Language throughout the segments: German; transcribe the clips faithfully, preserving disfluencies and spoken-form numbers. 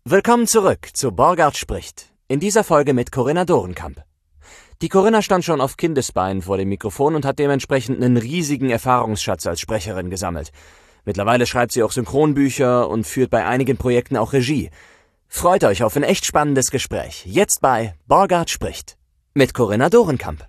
Willkommen zurück zu Borgard spricht. In dieser Folge mit Corinna Dorenkamp. Die Corinna stand schon auf Kindesbeinen vor dem Mikrofon und hat dementsprechend einen riesigen Erfahrungsschatz als Sprecherin gesammelt. Mittlerweile schreibt sie auch Synchronbücher und führt bei einigen Projekten auch Regie. Freut euch auf ein echt spannendes Gespräch. Jetzt bei Borgard spricht. Mit Corinna Dorenkamp.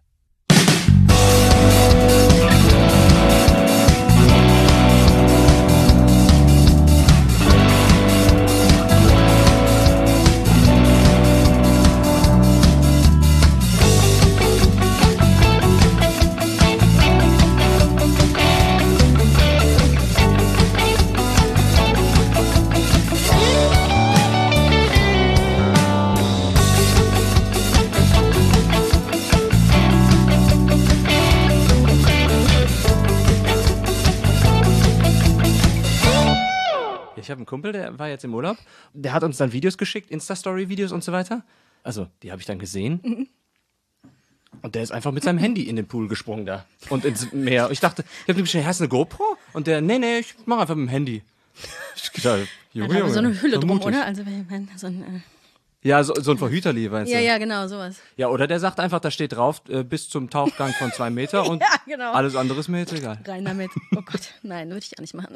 Ich habe einen Kumpel, der war jetzt im Urlaub. Der hat uns dann Videos geschickt, Insta-Story-Videos und so weiter. Also, die habe ich dann gesehen. Mhm. Und der ist einfach mit seinem Handy in den Pool gesprungen da. Und ins Meer. Ich dachte, ich habe ihm geschrieben, hast du eine GoPro? Und der, nee, nee, ich mache einfach mit dem Handy. Ich dachte, Junge, Junge, Junge, so eine Hülle drum, vermutig. oder? Also, wenn man so ein... Äh Ja, so, so ein Verhüterli, weißt ja, du? ja, genau, sowas. Ja, oder der sagt einfach, da steht drauf, äh, bis zum Tauchgang von zwei Meter und Ja, genau. alles andere ist mir jetzt egal. Rein damit. Oh Gott, nein, würde ich auch nicht machen.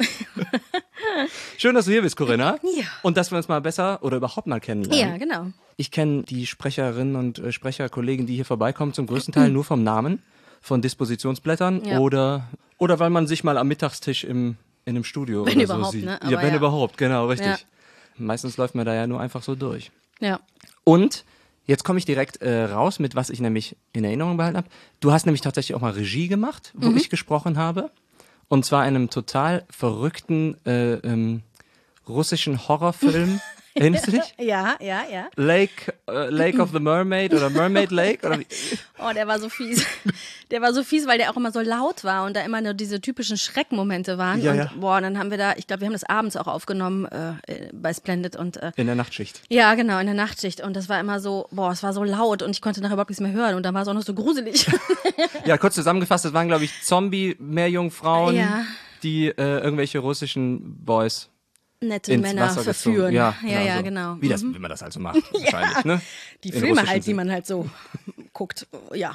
Schön, dass du hier bist, Corinna. Ja. Und dass wir uns mal besser oder überhaupt mal kennenlernen. Ja, genau. Ich kenne die Sprecherinnen und äh, Sprecherkollegen, die hier vorbeikommen, zum größten Teil nur vom Namen, von Dispositionsblättern Ja. oder, oder weil man sich mal am Mittagstisch im, in einem Studio Wenn oder überhaupt, so sieht. ne? Ja, Aber wenn ja. überhaupt, genau, richtig. Ja. Meistens läuft man da ja nur einfach so durch. Ja. Und jetzt komme ich direkt äh, raus mit, was ich nämlich in Erinnerung behalten habe. Du hast nämlich tatsächlich auch mal Regie gemacht, wo Mhm. ich gesprochen habe. Und zwar einem total verrückten äh, ähm, russischen Horrorfilm. Erinnerst du dich? Ja, ja, ja. Lake, äh, Lake of the Mermaid oder Mermaid Lake? Oder wie? Oh, der war so fies. Der war so fies, weil der auch immer so laut war und da immer nur diese typischen Schreckmomente waren. Ja, und ja. boah, dann haben wir da, ich glaube, wir haben das abends auch aufgenommen äh, bei Splendid und äh, In der Nachtschicht. ja, genau, in der Nachtschicht. Und das war immer so, boah, es war so laut und ich konnte nachher überhaupt nichts mehr hören und dann war es auch noch so gruselig. Ja, kurz zusammengefasst, das waren, glaube ich, Zombie-Meerjungfrauen, Ja. die äh, irgendwelche russischen Boys Nette ins Männer Wasser verführen. gezogen. Ja, ja, ja, so. genau. Wie, das, Mhm. wie man das also macht, wahrscheinlich, ne? Die In Filme russischen halt, die Sinn. man halt so guckt. Ja.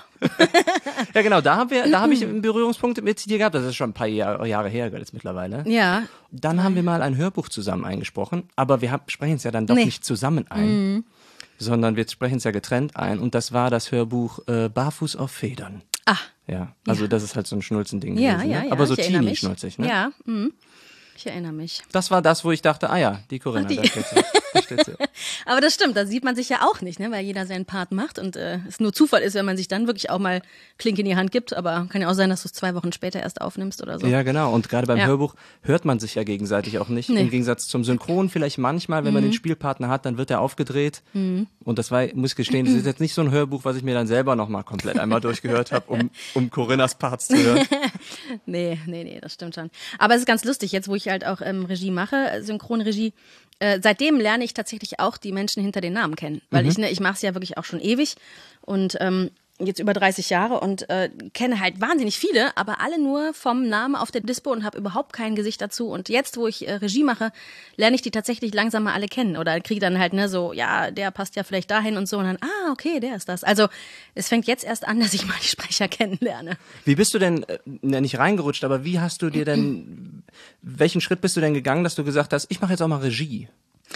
Ja, genau, da haben wir, da habe ich einen Berührungspunkt mit dir gehabt. Das ist schon ein paar Jahre, Jahre her jetzt mittlerweile. Ja. Dann haben wir mal ein Hörbuch zusammen eingesprochen, aber wir haben, sprechen es ja dann doch Nee. nicht zusammen ein, sondern wir sprechen es ja getrennt ein. Und das war das Hörbuch äh, Barfuß auf Federn. Ah. Ja, also das ist halt so ein Schnulzending Ja, gewesen, ja, ne? ja. Aber so ich erinnere mich. teeny-schnulzig, ne? Ja. Mhm. Ich erinnere mich. Das war das, wo ich dachte, ah ja, die Corinna, Ach, die. da steht sie. Da steht sie. Aber das stimmt, da sieht man sich ja auch nicht, ne? Weil jeder seinen Part macht und äh, es nur Zufall ist, wenn man sich dann wirklich auch mal Klink in die Hand gibt. Aber kann ja auch sein, dass du es zwei Wochen später erst aufnimmst oder so. Ja, genau. Und gerade beim Ja. Hörbuch hört man sich ja gegenseitig auch nicht. Nee. Im Gegensatz zum Synchron vielleicht manchmal, wenn man den Spielpartner hat, dann wird er aufgedreht. Und das war, muss ich gestehen, das ist jetzt nicht so ein Hörbuch, was ich mir dann selber nochmal komplett einmal durchgehört habe, um, um Corinnas Parts zu hören. Nee, nee, nee, das stimmt schon. Aber es ist ganz lustig, jetzt wo ich halt auch ähm, Regie mache, äh, Synchronregie, äh, seitdem lerne ich tatsächlich auch die Menschen hinter den Namen kennen. Weil Mhm. ich, ne, ich mache es ja wirklich auch schon ewig und ähm, jetzt über dreißig Jahre und äh, kenne halt wahnsinnig viele, aber alle nur vom Namen auf der Dispo und habe überhaupt kein Gesicht dazu. Und jetzt, wo ich äh, Regie mache, lerne ich die tatsächlich langsam mal alle kennen. Oder kriege dann halt, ne, so, ja, der passt ja vielleicht dahin und so. Und dann, ah, okay, der ist das. Also es fängt jetzt erst an, dass ich mal die Sprecher kennenlerne. Wie bist du denn, äh, ne, nicht reingerutscht, aber wie hast du dir denn, welchen Schritt bist du denn gegangen, dass du gesagt hast, ich mache jetzt auch mal Regie?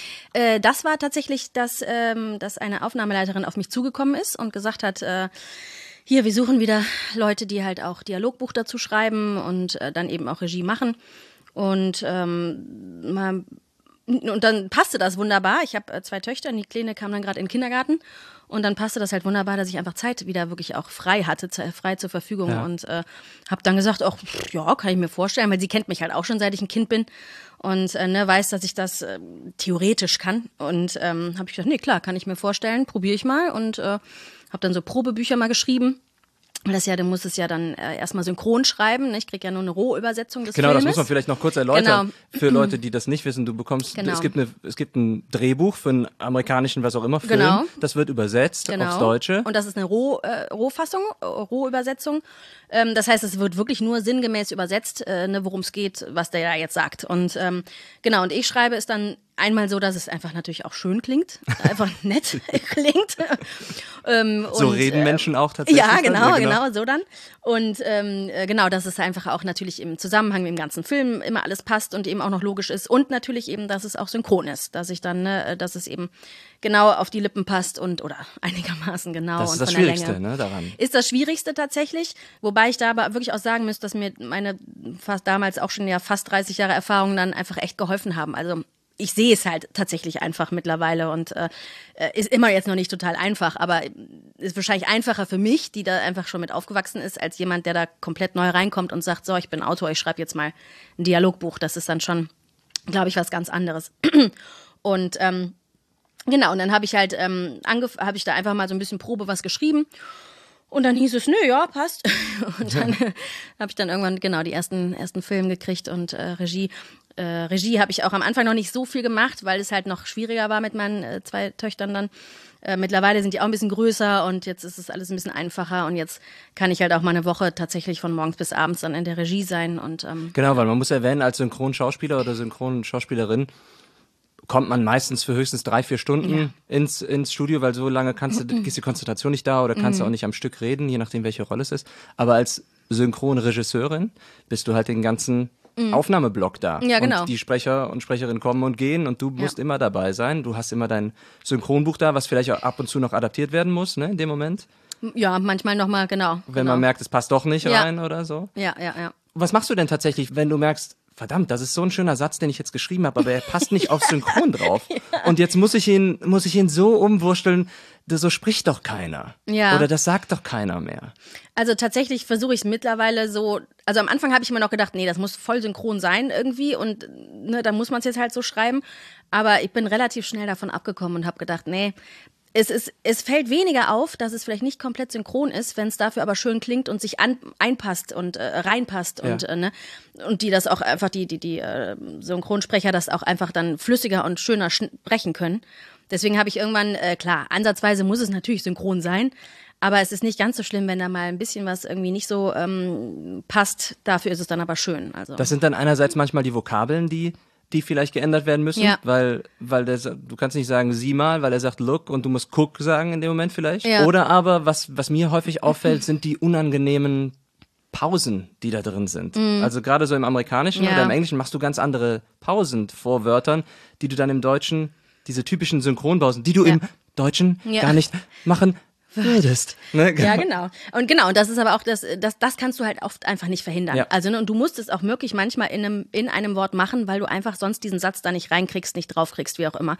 Äh, das war tatsächlich, dass, ähm, dass eine Aufnahmeleiterin auf mich zugekommen ist und gesagt hat, äh, hier, wir suchen wieder Leute, die halt auch Dialogbuch dazu schreiben und äh, dann eben auch Regie machen. Und, ähm, mal, und dann passte das wunderbar. Ich habe äh, zwei Töchter und die Kleine kam dann gerade in den Kindergarten. Und dann passte das halt wunderbar, dass ich einfach Zeit wieder wirklich auch frei hatte, ze- frei zur Verfügung. Ja. Und äh, habe dann gesagt, ach, pff, ja, kann ich mir vorstellen, weil sie kennt mich halt auch schon, seit ich ein Kind bin. Und äh, ne, weiß, dass ich das äh, theoretisch kann. Und ähm, habe ich gesagt, nee, klar, kann ich mir vorstellen, probiere ich mal. Und äh, habe dann so Probebücher mal geschrieben. Weil das ja, du musst es ja dann äh, erstmal synchron schreiben. Ne? Ich krieg ja nur eine Rohübersetzung des Genau, Filmes. das muss man vielleicht noch kurz erläutern. Genau. Für Leute, die das nicht wissen, du bekommst, Genau. es gibt eine, es gibt ein Drehbuch für einen amerikanischen, was auch immer, Film. Genau. Das wird übersetzt Genau. aufs Deutsche. Und das ist eine Roh, äh, Rohfassung, äh, Rohübersetzung. Ähm, das heißt, es wird wirklich nur sinngemäß übersetzt, äh, ne, worum es geht, was der da jetzt sagt. Und ähm, genau, und ich schreibe es dann einmal so, dass es einfach natürlich auch schön klingt, einfach nett klingt. ähm, so und, reden äh, Menschen auch tatsächlich. Ja, genau, dann? genau, so dann. Und ähm, genau, dass es einfach auch natürlich im Zusammenhang mit dem ganzen Film immer alles passt und eben auch noch logisch ist. Und natürlich eben, dass es auch synchron ist, dass ich dann, ne, dass es eben genau auf die Lippen passt und oder einigermaßen genau. Das ist und das von der Schwierigste, Länge. ne, daran. Ist das Schwierigste tatsächlich, wobei ich da aber wirklich auch sagen müsste, dass mir meine fast damals auch schon ja fast dreißig Jahre Erfahrung dann einfach echt geholfen haben. Also ich sehe es halt tatsächlich einfach mittlerweile und äh, ist immer jetzt noch nicht total einfach, aber ist wahrscheinlich einfacher für mich, die da einfach schon mit aufgewachsen ist, als jemand, der da komplett neu reinkommt und sagt, so, ich bin Autor, ich schreibe jetzt mal ein Dialogbuch. Das ist dann schon, glaube ich, was ganz anderes. Und ähm, genau, und dann habe ich halt ähm, angef- habe ich da einfach mal so ein bisschen Probe was geschrieben. Und dann hieß es, nö, ja, passt. Und dann äh, habe ich dann irgendwann genau die ersten ersten Filme gekriegt und äh, Regie. Äh, Regie habe ich auch am Anfang noch nicht so viel gemacht, weil es halt noch schwieriger war mit meinen äh, zwei Töchtern dann. Äh, mittlerweile sind die auch ein bisschen größer und jetzt ist es alles ein bisschen einfacher und jetzt kann ich halt auch mal eine Woche tatsächlich von morgens bis abends dann in der Regie sein. Und ähm, Genau, weil man muss erwähnen, als Synchronschauspieler oder Synchronschauspielerin kommt man meistens für höchstens drei, vier Stunden ja. ins, ins Studio, weil so lange kannst du, ist die Konzentration nicht da oder kannst du auch nicht am Stück reden, je nachdem, welche Rolle es ist. Aber als Synchronregisseurin bist du halt den ganzen mhm. Aufnahmeblock da. Ja, genau. Und die Sprecher und Sprecherinnen kommen und gehen und du musst ja. immer dabei sein. Du hast immer dein Synchronbuch da, was vielleicht auch ab und zu noch adaptiert werden muss, ne, in dem Moment. Ja, manchmal nochmal, genau. Wenn genau. man merkt, es passt doch nicht ja. rein oder so. Ja, ja, ja. Was machst du denn tatsächlich, wenn du merkst, verdammt, das ist so ein schöner Satz, den ich jetzt geschrieben habe, aber er passt nicht auf Synchron drauf. Ja. Und jetzt muss ich ihn, muss ich ihn so umwursteln, so spricht doch keiner. Ja. Oder das sagt doch keiner mehr. Also tatsächlich versuche ich es mittlerweile so, also am Anfang habe ich immer noch gedacht, nee, das muss voll synchron sein irgendwie und ne, da muss man es jetzt halt so schreiben. Aber ich bin relativ schnell davon abgekommen und habe gedacht, nee, Es, ist, es fällt weniger auf, dass es vielleicht nicht komplett synchron ist, wenn es dafür aber schön klingt und sich an, einpasst und äh, reinpasst und ja. äh, ne und die das auch einfach die die die äh, Synchronsprecher das auch einfach dann flüssiger und schöner sprechen können. Deswegen habe ich irgendwann äh, klar ansatzweise muss es natürlich synchron sein, aber es ist nicht ganz so schlimm, wenn da mal ein bisschen was irgendwie nicht so ähm, passt. Dafür ist es dann aber schön. Also das sind dann einerseits manchmal die Vokabeln, die die vielleicht geändert werden müssen, ja. weil weil der, du kannst nicht sagen sieh mal, weil er sagt look und du musst guck sagen in dem Moment vielleicht. Ja. Oder aber, was was mir häufig auffällt, sind die unangenehmen Pausen, die da drin sind. Mhm. Also gerade so im Amerikanischen ja. oder im Englischen machst du ganz andere Pausen vor Wörtern, die du dann im Deutschen, diese typischen Synchronpausen, die du ja. im Deutschen ja. gar nicht machen würdest. Ne? Ja, genau. Und genau, und das ist aber auch, das, das, das kannst du halt oft einfach nicht verhindern. Ja. Also, ne, und du musst es auch wirklich manchmal in einem, in einem Wort machen, weil du einfach sonst diesen Satz da nicht reinkriegst, nicht draufkriegst, wie auch immer.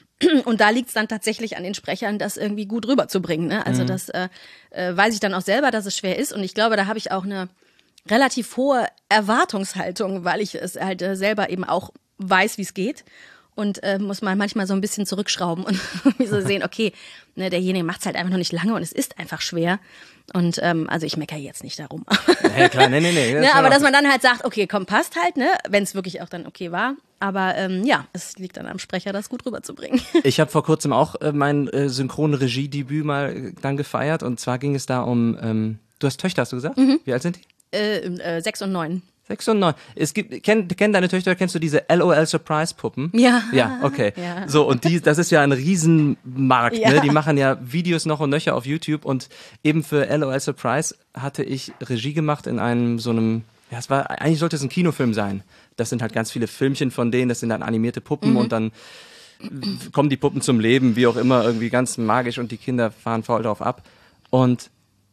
Und da liegt es dann tatsächlich an den Sprechern, das irgendwie gut rüberzubringen. Ne? Also, mhm. das äh, äh, weiß ich dann auch selber, dass es schwer ist. Und ich glaube, da habe ich auch eine relativ hohe Erwartungshaltung, weil ich es halt äh, selber eben auch weiß, wie es geht. Und äh, muss man manchmal so ein bisschen zurückschrauben und so sehen, okay, ne, derjenige macht es halt einfach noch nicht lange und es ist einfach schwer. Und ähm, also ich meckere jetzt nicht darum. Nee, klar, nee, nee, nee. ne, aber dass man dann halt sagt, okay, komm, passt halt, ne, wenn es wirklich auch dann okay war. Aber ähm, ja, es liegt dann am Sprecher, das gut rüberzubringen. Ich habe vor kurzem auch äh, mein äh, Synchron-Regie-Debüt mal äh, dann gefeiert. Und zwar ging es da um, ähm, du hast Töchter, hast du gesagt? Mhm. Wie alt sind die? Äh, äh, sechs und neun. Sechs und neun. Es gibt, kenn, kennen deine Töchter, kennst du diese L O L Surprise Puppen? Ja. Ja, okay. Ja. So, und die, das ist ja ein Riesenmarkt, ja. ne? Die machen ja Videos noch und nöcher auf YouTube und eben für L O L Surprise hatte ich Regie gemacht in einem, so einem, ja, es war, eigentlich sollte es ein Kinofilm sein. Das sind halt ganz viele Filmchen von denen, das sind dann animierte Puppen mhm. und dann kommen die Puppen zum Leben, wie auch immer, irgendwie ganz magisch und die Kinder fahren voll drauf ab. Und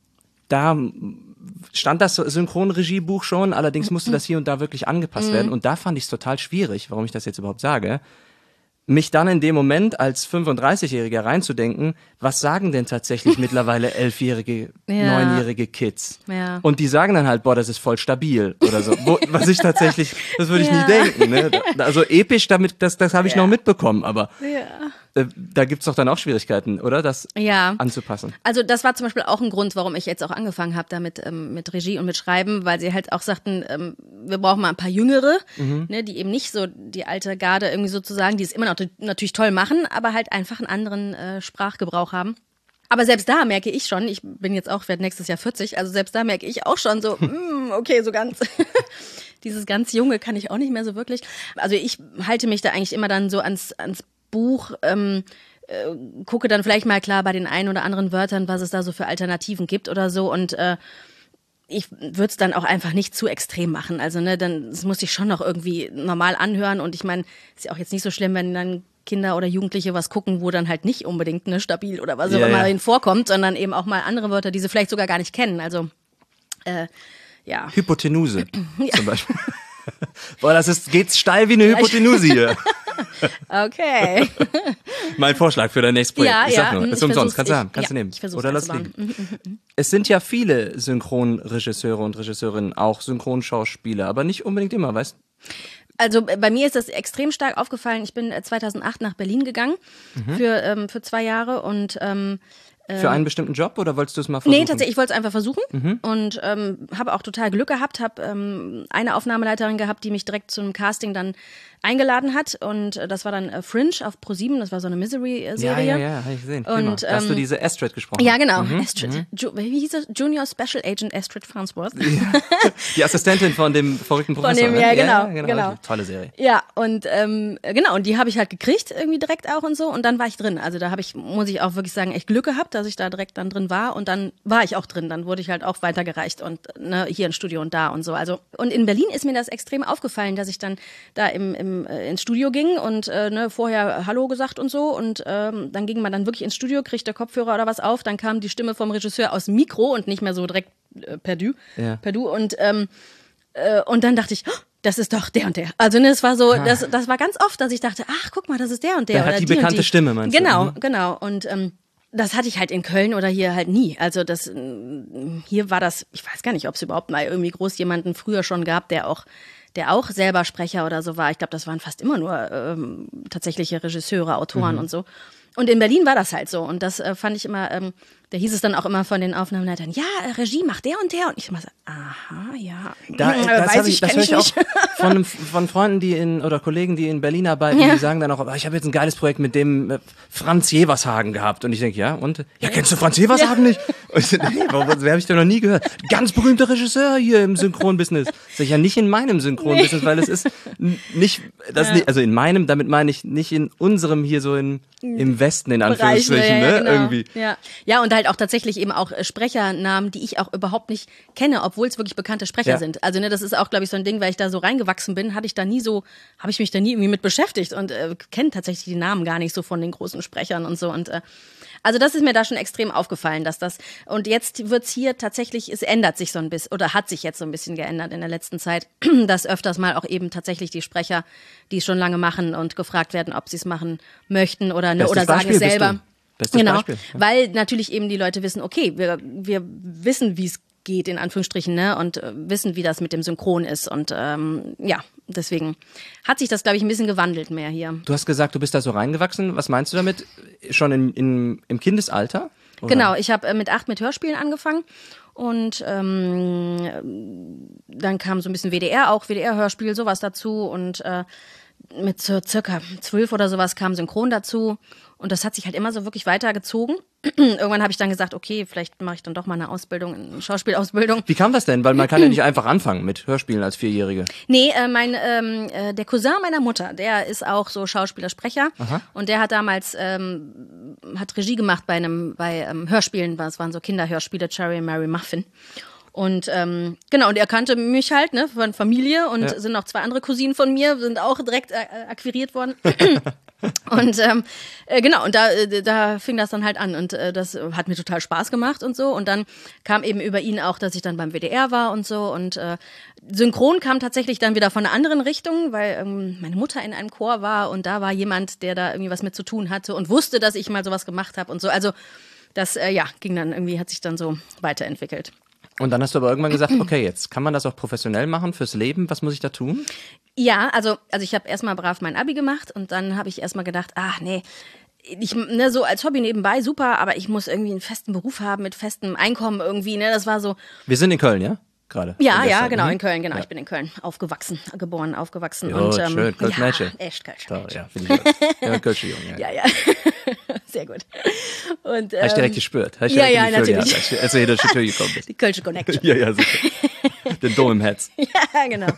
da stand das Synchronregiebuch schon, allerdings musste das hier und da wirklich angepasst mhm. werden. Und da fand ich es total schwierig, warum ich das jetzt überhaupt sage, mich dann in dem Moment als fünfunddreißigjähriger reinzudenken, was sagen denn tatsächlich mittlerweile elfjährige, ja. neunjährige Kids? Ja. Und die sagen dann halt, boah, das ist voll stabil oder so. Wo, was ich tatsächlich, das würde ich ja. nie denken. Ne? Also episch, damit, das, das habe ich ja. noch mitbekommen, aber ja. äh, da gibt's doch dann auch Schwierigkeiten, oder? Das ja. anzupassen. Also das war zum Beispiel auch ein Grund, warum ich jetzt auch angefangen habe damit ähm, mit Regie und mit Schreiben, weil sie halt auch sagten, ähm, wir brauchen mal ein paar Jüngere, mhm. ne, die eben nicht so die alte Garde irgendwie sozusagen, die es immer noch natürlich toll machen, aber halt einfach einen anderen äh, Sprachgebrauch haben. Aber selbst da merke ich schon, ich bin jetzt auch, werde nächstes Jahr vierzig, also selbst da merke ich auch schon so, mm, okay, so ganz, dieses ganz Junge kann ich auch nicht mehr so wirklich. Also ich halte mich da eigentlich immer dann so ans, ans Buch, ähm, äh, gucke dann vielleicht mal klar bei den ein oder anderen Wörtern, was es da so für Alternativen gibt oder so und äh, ich würde es dann auch einfach nicht zu extrem machen. Also ne, dann das muss ich schon noch irgendwie normal anhören und ich meine, ist ja auch jetzt nicht so schlimm, wenn dann Kinder oder Jugendliche was gucken, wo dann halt nicht unbedingt ne stabil oder was auch ja, immer ja. ihnen vorkommt, sondern eben auch mal andere Wörter, die sie vielleicht sogar gar nicht kennen. Also äh, ja. Hypotenuse zum Beispiel. Boah, das ist, geht's steil wie eine Hypotenuse hier. Okay. Mein Vorschlag für dein nächstes Projekt. Ja, ich sag ja, nur, ich ist umsonst, versuch's, kannst du ich- haben, kannst ja, du nehmen. ich versuch's Oder lass einzubauen. liegen. Es sind ja viele Synchronregisseure und Regisseurinnen auch Synchronschauspieler, aber nicht unbedingt immer, weißt du? Also bei mir ist das extrem stark aufgefallen. Ich bin äh, zweitausendacht nach Berlin gegangen Mhm. für, ähm, für zwei Jahre und ähm, Für einen bestimmten Job oder wolltest du es mal versuchen? Nee, tatsächlich, ich wollte es einfach versuchen Mhm. und ähm, habe auch total Glück gehabt, habe ähm, eine Aufnahmeleiterin gehabt, die mich direkt zum Casting dann eingeladen hat und äh, das war dann äh, Fringe auf ProSieben, das war so eine Ja, Misery-Serie. ja, ja, habe ich gesehen. Prima. Und, Da hast du ähm, diese Astrid gesprochen. Ja, genau. Mhm. Astrid. Ju wie hieß das? Junior Special Agent Astrid Farnsworth. Die Assistentin von dem verrückten Professor. dem, ne? ja, genau, genau. Tolle Serie. Ja, und ähm, genau, und die habe ich halt gekriegt, irgendwie direkt auch und so. Und dann war ich drin. Also da habe ich, muss ich auch wirklich sagen, echt Glück gehabt, dass ich da direkt dann drin war. Und dann war ich auch drin. Dann wurde ich halt auch weitergereicht und ne, hier im Studio und da und so. Also, und in Berlin ist mir das extrem aufgefallen, dass ich dann da im, im, äh, ins Studio ging und äh, ne, vorher Hallo gesagt und so. Und ähm, dann ging man dann wirklich ins Studio, kriegte Kopfhörer oder was auf. Dann kam die Stimme vom Regisseur aus dem Mikro und nicht mehr so direkt äh, per Du. Ja. Per Du. Und ähm, Äh, und dann dachte ich, oh, das ist doch der und der. Also ne, es war so, das, das war ganz oft, dass ich dachte, ach, guck mal, das ist der und der. Der hat oder die und bekannte Stimme, meinst du? Genau, Mhm. genau. Und ähm, das hatte ich halt in Köln oder hier halt nie. Also das, ähm, hier war das, ich weiß gar nicht, ob es überhaupt mal irgendwie groß jemanden früher schon gab, der auch der auch selber Sprecher oder so war. Ich glaube, das waren fast immer nur ähm, tatsächliche Regisseure, Autoren Mhm. und so. Und in Berlin war das halt so. Und das äh, fand ich immer, ähm, da hieß es dann auch immer von den Aufnahmeleitern, ja, äh, Regie macht der und der. Und ich immer so, aha, ja. Da, Hm, das weiß hab ich, das kenn höre ich auch nicht. von, einem- von Freunden, die in, oder Kollegen, die in Berlin arbeiten, Ja. die sagen dann auch, oh, ich habe jetzt ein geiles Projekt mit dem äh, Franz Jevershagen gehabt. Und ich denke, ja, und? Ja, kennst du Franz Jevershagen nicht? Und ich so, nee, warum, wer habe ich denn noch nie gehört? Ganz berühmter Regisseur hier im Synchronbusiness. Sag ich, ja, nicht in meinem Synchronbusiness, weil es ist n- nicht, das Ja. nicht, also in meinem, damit meine ich nicht in unserem hier so in, im Westen, in Bereich, Anführungsstrichen, ja, ja, ne, genau. irgendwie. Ja. ja, und halt auch tatsächlich eben auch äh, Sprechernamen, die ich auch überhaupt nicht kenne, obwohl es wirklich bekannte Sprecher Ja. sind. Also ne, das ist auch, glaube ich, so ein Ding, weil ich da so reingewachsen bin, hatte ich da nie so, habe ich mich da nie irgendwie mit beschäftigt und äh, kenne tatsächlich die Namen gar nicht so von den großen Sprechern und so. Und äh, also das ist mir da schon extrem aufgefallen, dass das, und jetzt wird's hier tatsächlich, es ändert sich so ein bisschen, oder hat sich jetzt so ein bisschen geändert in der letzten Zeit, dass öfters mal auch eben tatsächlich die Sprecher, die es schon lange machen und gefragt werden, ob sie es machen möchten oder, ne, Bestes oder sagen Beispiel es bist selber. du. Bestes Genau, Beispiel. Ja. weil natürlich eben die Leute wissen, okay, wir, wir wissen, wie es geht, in Anführungsstrichen, ne, und äh, wissen, wie das mit dem Synchron ist. Und ähm, ja, deswegen hat sich das, glaube ich, ein bisschen gewandelt mehr hier. Du hast gesagt, du bist da so reingewachsen. Was meinst du damit? Schon in, in, im Kindesalter? Oder? Genau, ich habe äh, mit acht mit Hörspielen angefangen und ähm, dann kam so ein bisschen W D R, auch W D R-Hörspiel, sowas dazu und äh, mit so circa zwölf oder sowas kam Synchron dazu und das hat sich halt immer so wirklich weitergezogen. Irgendwann habe ich dann gesagt, okay, vielleicht mache ich dann doch mal eine Ausbildung, eine Schauspielausbildung. Wie kam das denn? Weil man kann ja nicht einfach anfangen mit Hörspielen als Vierjährige. Nee, äh, mein, ähm, äh, der Cousin meiner Mutter, der ist auch so Schauspielersprecher und der hat damals ähm, hat Regie gemacht bei einem bei ähm, Hörspielen, das waren so Kinderhörspiele, Cherry and Mary Muffin. Und ähm, genau, und er kannte mich halt, ne, von Familie und Ja. sind noch zwei andere Cousinen von mir, sind auch direkt äh, akquiriert worden. Und ähm, äh, genau, und da, äh, da fing das dann halt an und äh, das hat mir total Spaß gemacht und so. Und dann kam eben über ihn auch, dass ich dann beim W D R war und so. Und äh, Synchron kam tatsächlich dann wieder von einer anderen Richtung, weil ähm, meine Mutter in einem Chor war und da war jemand, der da irgendwie was mit zu tun hatte und wusste, dass ich mal sowas gemacht habe und so. Also das, äh, ja, ging dann irgendwie, hat sich dann so weiterentwickelt. Und dann hast du aber irgendwann gesagt, okay, jetzt kann man das auch professionell machen fürs Leben. Was muss ich da tun? Ja, also, also ich habe erstmal brav mein Abi gemacht und dann habe ich erstmal gedacht, ach nee, ich, ne, so als Hobby nebenbei super, aber ich muss irgendwie einen festen Beruf haben mit festem Einkommen irgendwie, ne, das war so. Wir sind in Köln, ja? Gerade. Ja, In ja, Westdeutschland, genau, mhm. in Köln, genau, Ja. ich bin in Köln aufgewachsen, geboren, aufgewachsen Jo, und ähm, schön, Kölsch ja, Mädchen. echt Kölsch. So, ja, finde ich gut. Ja, Kölsche Jung, ja. Ja, ja, sehr gut. Und, Hast du ähm, direkt gespürt? Hast du ja, direkt ja, in die Gefühle natürlich. gehabt, als- Als du hier durch die Tür gekommen bist. die Kölsche Connection. Ja, ja, sicher. Den Dom im Herz. Ja, genau.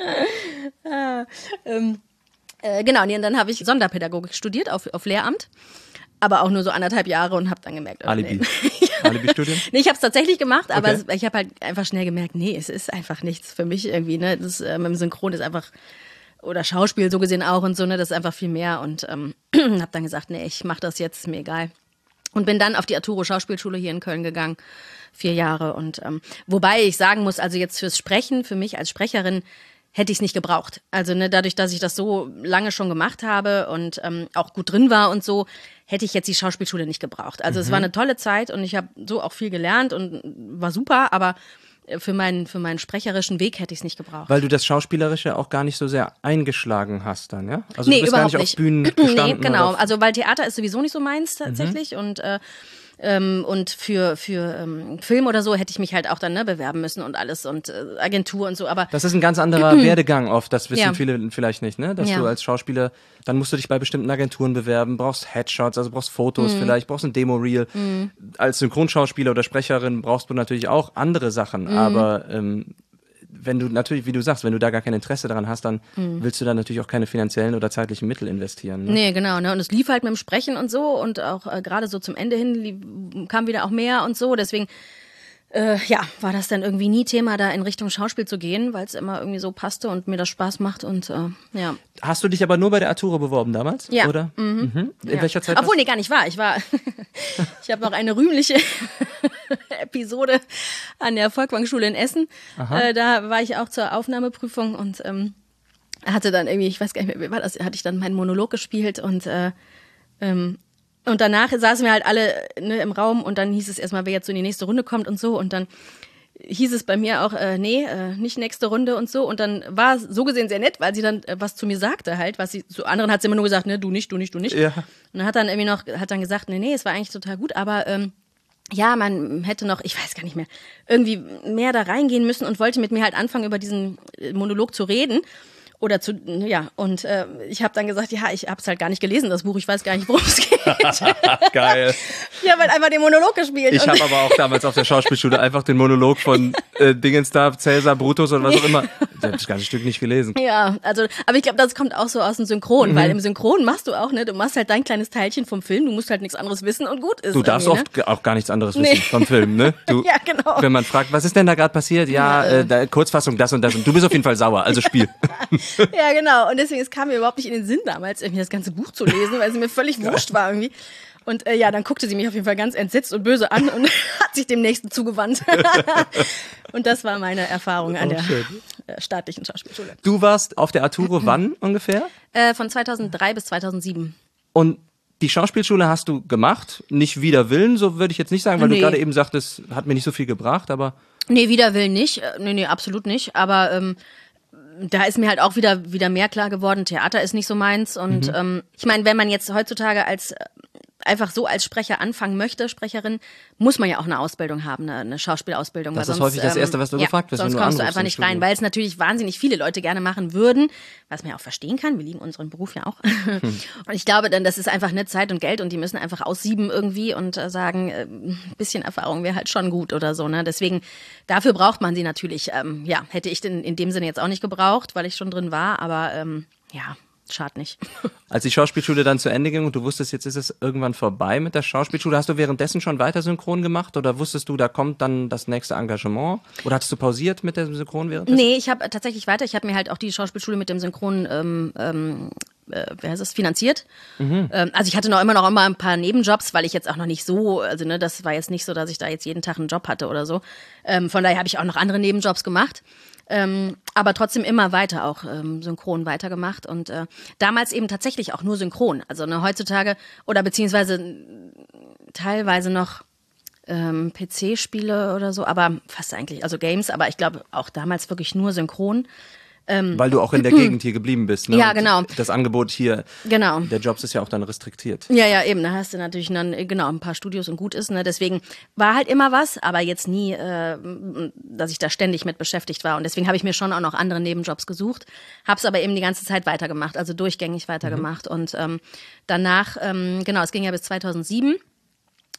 ah, ähm, äh, genau, und dann habe ich Sonderpädagogik studiert auf, auf Lehramt. Aber auch nur so anderthalb Jahre und habe dann gemerkt, oh, Alibi. Nee. Alibi-Studium? Nee, ich habe es tatsächlich gemacht, aber Okay. es, ich habe halt einfach schnell gemerkt, nee, es ist einfach nichts für mich irgendwie. Ne? Das äh, mit dem Synchron ist einfach, oder Schauspiel so gesehen auch und so, ne, das ist einfach viel mehr. Und ähm, habe dann gesagt, nee, ich mache das jetzt, ist mir egal. Und bin dann auf die Arturo Schauspielschule hier in Köln gegangen, vier Jahre. Und ähm, wobei ich sagen muss, also jetzt fürs Sprechen, für mich als Sprecherin, hätte ich es nicht gebraucht. Also ne, dadurch, dass ich das so lange schon gemacht habe und ähm, auch gut drin war und so, hätte ich jetzt die Schauspielschule nicht gebraucht. Also mhm. es war eine tolle Zeit und ich habe so auch viel gelernt und war super, aber für meinen, für meinen sprecherischen Weg hätte ich es nicht gebraucht. Weil du das Schauspielerische auch gar nicht so sehr eingeschlagen hast dann, ja? Also nee, du bist gar nicht, nicht auf Bühnen gestanden. Nee, genau. Oder auf Also weil Theater ist sowieso nicht so meins tatsächlich mhm. und äh, Ähm, und für, für ähm, Film oder so hätte ich mich halt auch dann ne, bewerben müssen und alles und äh, Agentur und so, aber... Das ist ein ganz anderer Werdegang oft, das wissen ja. viele vielleicht nicht, ne? Dass ja. du als Schauspieler, dann musst du dich bei bestimmten Agenturen bewerben, brauchst Headshots, also brauchst Fotos mhm. vielleicht, brauchst ein Demo-Reel. Mhm. Als Synchronschauspieler oder Sprecherin brauchst du natürlich auch andere Sachen, mhm. aber ähm, wenn du natürlich, wie du sagst, wenn du da gar kein Interesse daran hast, dann mhm. willst du da natürlich auch keine finanziellen oder zeitlichen Mittel investieren. Ne? Nee, genau. Ne? Und es lief halt mit dem Sprechen und so und auch äh, gerade so zum Ende hin lief, kam wieder auch mehr und so. Deswegen, äh, ja, war das dann irgendwie nie Thema, da in Richtung Schauspiel zu gehen, weil es immer irgendwie so passte und mir das Spaß macht und äh, ja. Hast du dich aber nur bei der Arturo beworben damals? Ja. Oder? Mhm. Mhm. In ja. welcher Zeit? Obwohl, nee, gar nicht wahr. Ich war, ich habe noch eine rühmliche Episode an der Volkwang-Schule in Essen. Äh, da war ich auch zur Aufnahmeprüfung und ähm, hatte dann irgendwie, ich weiß gar nicht mehr, wie war das, hatte ich dann meinen Monolog gespielt und äh, ähm, und danach saßen wir halt alle ne, im Raum und dann hieß es erstmal, wer jetzt so in die nächste Runde kommt und so und dann hieß es bei mir auch, äh, nee, äh, nicht nächste Runde und so und dann war es so gesehen sehr nett, weil sie dann äh, was zu mir sagte halt, was sie, zu anderen hat sie immer nur gesagt, ne, du nicht, du nicht, du nicht. Ja. Und dann hat dann irgendwie noch, hat dann gesagt, nee, nee, es war eigentlich total gut, aber ähm, ja, man hätte noch, ich weiß gar nicht mehr, irgendwie mehr da reingehen müssen und wollte mit mir halt anfangen, über diesen Monolog zu reden. Oder zu, ja, und äh, ich habe dann gesagt, ja, ich habe es halt gar nicht gelesen, das Buch, ich weiß gar nicht, worum es geht. Geil. Ich habe halt einfach den Monolog gespielt. Ich habe aber auch damals auf der Schauspielschule einfach den Monolog von äh, Dingens da, Cäsar, Brutus oder was auch immer. Ich habe das ganze Stück nicht gelesen. Ja, also, aber ich glaube, das kommt auch so aus dem Synchron, mhm. weil im Synchron machst du auch, ne, du machst halt dein kleines Teilchen vom Film, du musst halt nichts anderes wissen und gut ist. Du darfst oft ne? auch gar nichts anderes wissen nee. vom Film, ne? Du, ja, genau. Wenn man fragt, was ist denn da gerade passiert? Ja, ja äh, da, Kurzfassung, das und das und du bist auf jeden Fall sauer, also spiel. Ja, genau. Und deswegen, es kam mir überhaupt nicht in den Sinn damals, irgendwie das ganze Buch zu lesen, weil es mir völlig wurscht war irgendwie. Und äh, ja, dann guckte sie mich auf jeden Fall ganz entsetzt und böse an und hat sich dem Nächsten zugewandt. Und das war meine Erfahrung an der äh, staatlichen Schauspielschule. Du warst auf der Arturo wann ungefähr? Äh, von zweitausenddrei bis zweitausendsieben. Und die Schauspielschule hast du gemacht, nicht wider Willen, so würde ich jetzt nicht sagen, weil nee. du gerade eben sagtest, hat mir nicht so viel gebracht, aber... Nee, wider Willen nicht. Nee, nee, absolut nicht. Aber... Ähm, da ist mir halt auch wieder wieder mehr klar geworden, Theater ist nicht so meins und mhm. ähm, ich meine, wenn man jetzt heutzutage als einfach so als Sprecher anfangen möchte, Sprecherin, muss man ja auch eine Ausbildung haben, eine, eine Schauspielausbildung. Das weil ist sonst, häufig das Erste, was du ähm, gefragt ja, wirst, sonst wenn du kommst du einfach nicht rein, weil es natürlich wahnsinnig viele Leute gerne machen würden, was man ja auch verstehen kann, wir lieben unseren Beruf ja auch. Hm. Und ich glaube dann, das ist einfach eine Zeit und Geld und die müssen einfach aussieben irgendwie und äh, sagen, äh, ein bisschen Erfahrung wäre halt schon gut oder so. Ne? Deswegen, dafür braucht man sie natürlich. Ähm, ja, hätte ich den in dem Sinne jetzt auch nicht gebraucht, weil ich schon drin war, aber ähm, ja, schade nicht. Als die Schauspielschule dann zu Ende ging und du wusstest, jetzt ist es irgendwann vorbei mit der Schauspielschule, hast du währenddessen schon weiter synchron gemacht oder wusstest du, da kommt dann das nächste Engagement? Oder hattest du pausiert mit dem Synchron währenddessen? Nee, ich habe tatsächlich weiter. Ich habe mir halt auch die Schauspielschule mit dem Synchron ähm, ähm, äh, wer heißt das, finanziert. Mhm. Ähm, also ich hatte noch immer noch immer ein paar Nebenjobs, weil ich jetzt auch noch nicht so, also ne, das war jetzt nicht so, dass ich da jetzt jeden Tag einen Job hatte oder so. Ähm, von daher habe ich auch noch andere Nebenjobs gemacht. Ähm, aber trotzdem immer weiter auch ähm, synchron weitergemacht und äh, damals eben tatsächlich auch nur synchron. Also ne, heutzutage oder beziehungsweise teilweise noch ähm, P C-Spiele oder so, aber fast eigentlich, also Games, aber ich glaube auch damals wirklich nur synchron. Ähm, Weil du auch in der Gegend hier geblieben bist, ne? Ja, genau. Und das Angebot hier, genau. Der Jobs ist ja auch dann restriktiert. Ja, ja, eben. Da hast du natürlich dann genau ein paar Studios und gut ist. Ne? Deswegen war halt immer was, aber jetzt nie, äh, dass ich da ständig mit beschäftigt war. Und deswegen habe ich mir schon auch noch andere Nebenjobs gesucht, habe es aber eben die ganze Zeit weitergemacht, also durchgängig weitergemacht. Mhm. Und ähm, danach, ähm, genau, es ging ja bis zweitausendsieben.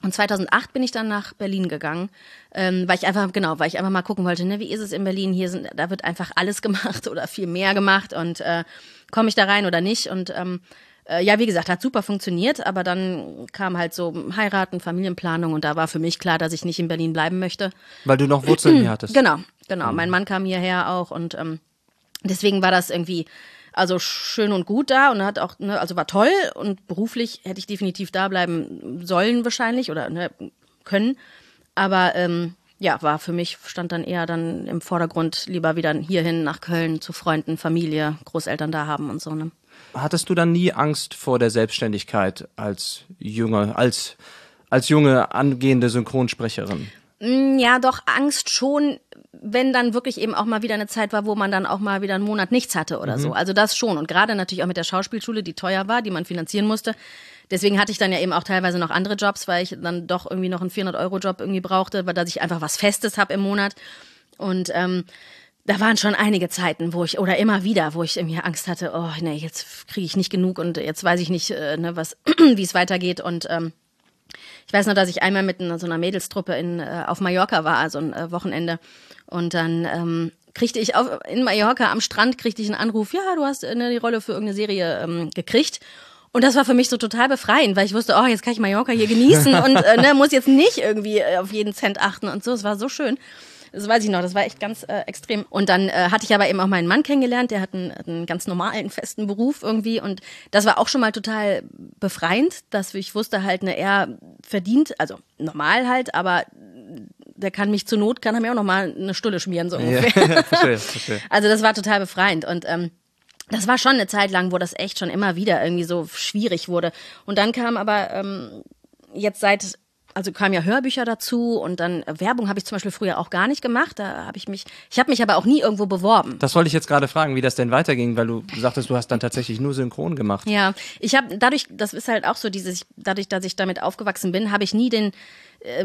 Und zweitausendacht bin ich dann nach Berlin gegangen, ähm, weil ich einfach, genau, weil ich einfach mal gucken wollte, ne, wie ist es in Berlin? Hier sind, da wird einfach alles gemacht oder viel mehr gemacht und äh, komme ich da rein oder nicht? Und ähm, äh, ja, wie gesagt, hat super funktioniert, aber dann kam halt so Heiraten, Familienplanung und da war für mich klar, dass ich nicht in Berlin bleiben möchte. Weil du noch Wurzeln hier hattest. Genau, genau. Mhm. Mein Mann kam hierher auch und ähm, deswegen war das irgendwie also schön und gut da und hat auch, ne, also war toll und beruflich hätte ich definitiv da bleiben sollen wahrscheinlich oder ne, können. Aber ähm, ja, war für mich, stand dann eher dann im Vordergrund, lieber wieder hierhin nach Köln zu Freunden, Familie, Großeltern da haben und so. Ne? Hattest du dann nie Angst vor der Selbstständigkeit als junge, als, als junge angehende Synchronsprecherin? Ja, doch, Angst schon, wenn dann wirklich eben auch mal wieder eine Zeit war, wo man dann auch mal wieder einen Monat nichts hatte oder mhm. so. Also das schon. Und gerade natürlich auch mit der Schauspielschule, die teuer war, die man finanzieren musste. Deswegen hatte ich dann ja eben auch teilweise noch andere Jobs, weil ich dann doch irgendwie noch einen vierhundert-Euro-Job irgendwie brauchte, weil dass ich einfach was Festes habe im Monat. Und ähm, da waren schon einige Zeiten, wo ich, oder immer wieder, wo ich irgendwie Angst hatte, oh nee, jetzt kriege ich nicht genug und jetzt weiß ich nicht, äh, ne, was, wie es weitergeht. Und ähm, ich weiß noch, dass ich einmal mit einer, so einer Mädelstruppe in, äh, auf Mallorca war, also ein äh, Wochenende. Und dann ähm, kriegte ich auf, in Mallorca am Strand kriegte ich einen Anruf, ja, du hast äh, die Rolle für irgendeine Serie ähm, gekriegt. Und das war für mich so total befreiend, weil ich wusste, oh, jetzt kann ich Mallorca hier genießen und äh, ne, muss jetzt nicht irgendwie äh, auf jeden Cent achten und so. Es war so schön. Das weiß ich noch, das war echt ganz äh, extrem. Und dann äh, hatte ich aber eben auch meinen Mann kennengelernt, der hat einen, einen ganz normalen, festen Beruf irgendwie. Und das war auch schon mal total befreiend, dass ich wusste halt, ne, er verdient, also normal halt, aber der kann mich zur Not, kann er mir auch noch mal eine Stulle schmieren, so ungefähr. Ja, verstehe, verstehe. Also das war total befreiend. Und ähm, das war schon eine Zeit lang, wo das echt schon immer wieder irgendwie so schwierig wurde. Und dann kam aber ähm, jetzt seit... Also kamen ja Hörbücher dazu und dann Werbung habe ich zum Beispiel früher auch gar nicht gemacht. Da habe ich mich, ich habe mich aber auch nie irgendwo beworben. Das wollte ich jetzt gerade fragen, wie das denn weiterging, weil du sagtest, du hast dann tatsächlich nur synchron gemacht. Ja, ich habe dadurch, das ist halt auch so dieses, dadurch, dass ich damit aufgewachsen bin, habe ich nie den, äh,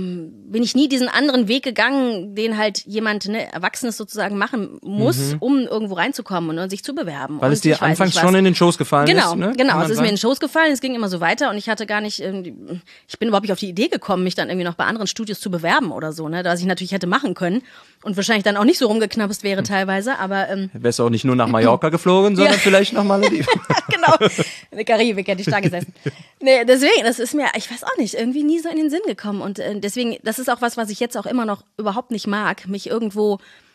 bin ich nie diesen anderen Weg gegangen, den halt jemand, ne, Erwachsenes sozusagen machen muss, mhm. um irgendwo reinzukommen und, und sich zu bewerben. Weil und es dir anfangs schon in den Schoß gefallen genau, ist, ne? Genau, es ist mir in den Schoß gefallen, es ging immer so weiter und ich hatte gar nicht, ich bin überhaupt nicht auf die Idee gekommen, mich dann irgendwie noch bei anderen Studios zu bewerben oder so, ne, was ich natürlich hätte machen können und wahrscheinlich dann auch nicht so rumgeknappst wäre teilweise, aber ähm, wärst du auch nicht nur nach Mallorca geflogen, sondern ja. vielleicht nach Malediven. Genau, in der Karibik hätte ich da gesessen. Nee, deswegen, das ist mir, ich weiß auch nicht, irgendwie nie so in den Sinn gekommen und äh, deswegen, das ist auch was, was ich jetzt auch immer noch überhaupt nicht mag, mich irgendwo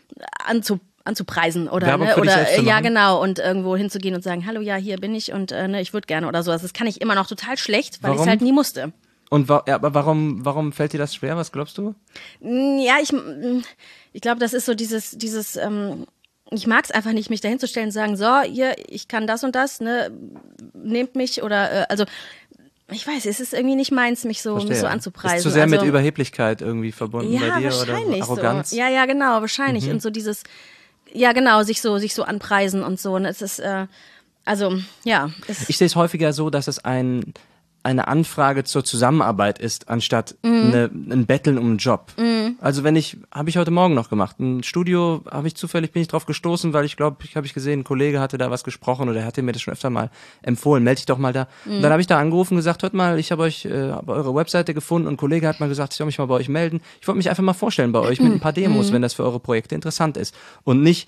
anzu anzupreisen oder ne, oder ja genau und irgendwo hinzugehen und sagen, hallo, ja, hier bin ich und äh, ne, ich würde gerne oder so. Das kann ich immer noch total schlecht, weil ich es halt nie musste. Und wa- ja, aber warum, warum fällt dir das schwer? Was glaubst du? Ja, ich, ich glaube, das ist so dieses, dieses, ähm, ich mag es einfach nicht, mich dahin zu stellen und sagen, so, hier, ich kann das und das, ne, nehmt mich oder, äh, also, ich weiß, es ist irgendwie nicht meins, mich so, mich so anzupreisen. Ist zu sehr also, mit Überheblichkeit irgendwie verbunden ja, bei dir wahrscheinlich oder Arroganz? So. Ja, ja, genau, wahrscheinlich. Mhm. Und so dieses, ja, genau, sich so, sich so anpreisen und so. Und es ist, äh, also, ja. Es ich sehe es häufiger so, dass es ein eine Anfrage zur Zusammenarbeit ist, anstatt mm. eine, ein Betteln um einen Job. Mm. Also wenn ich, habe ich heute Morgen noch gemacht, ein Studio habe ich zufällig, bin ich drauf gestoßen, weil ich glaube, ich habe ich gesehen, ein Kollege hatte da was gesprochen oder er hatte mir das schon öfter mal empfohlen, melde dich doch mal da. Mm. Und dann habe ich da angerufen und gesagt, hört mal, ich habe euch, äh, hab eure Webseite gefunden und ein Kollege hat mal gesagt, ich soll mich mal bei euch melden. Ich wollte mich einfach mal vorstellen bei euch mit ein paar Demos, mm. wenn das für eure Projekte interessant ist. Und nicht,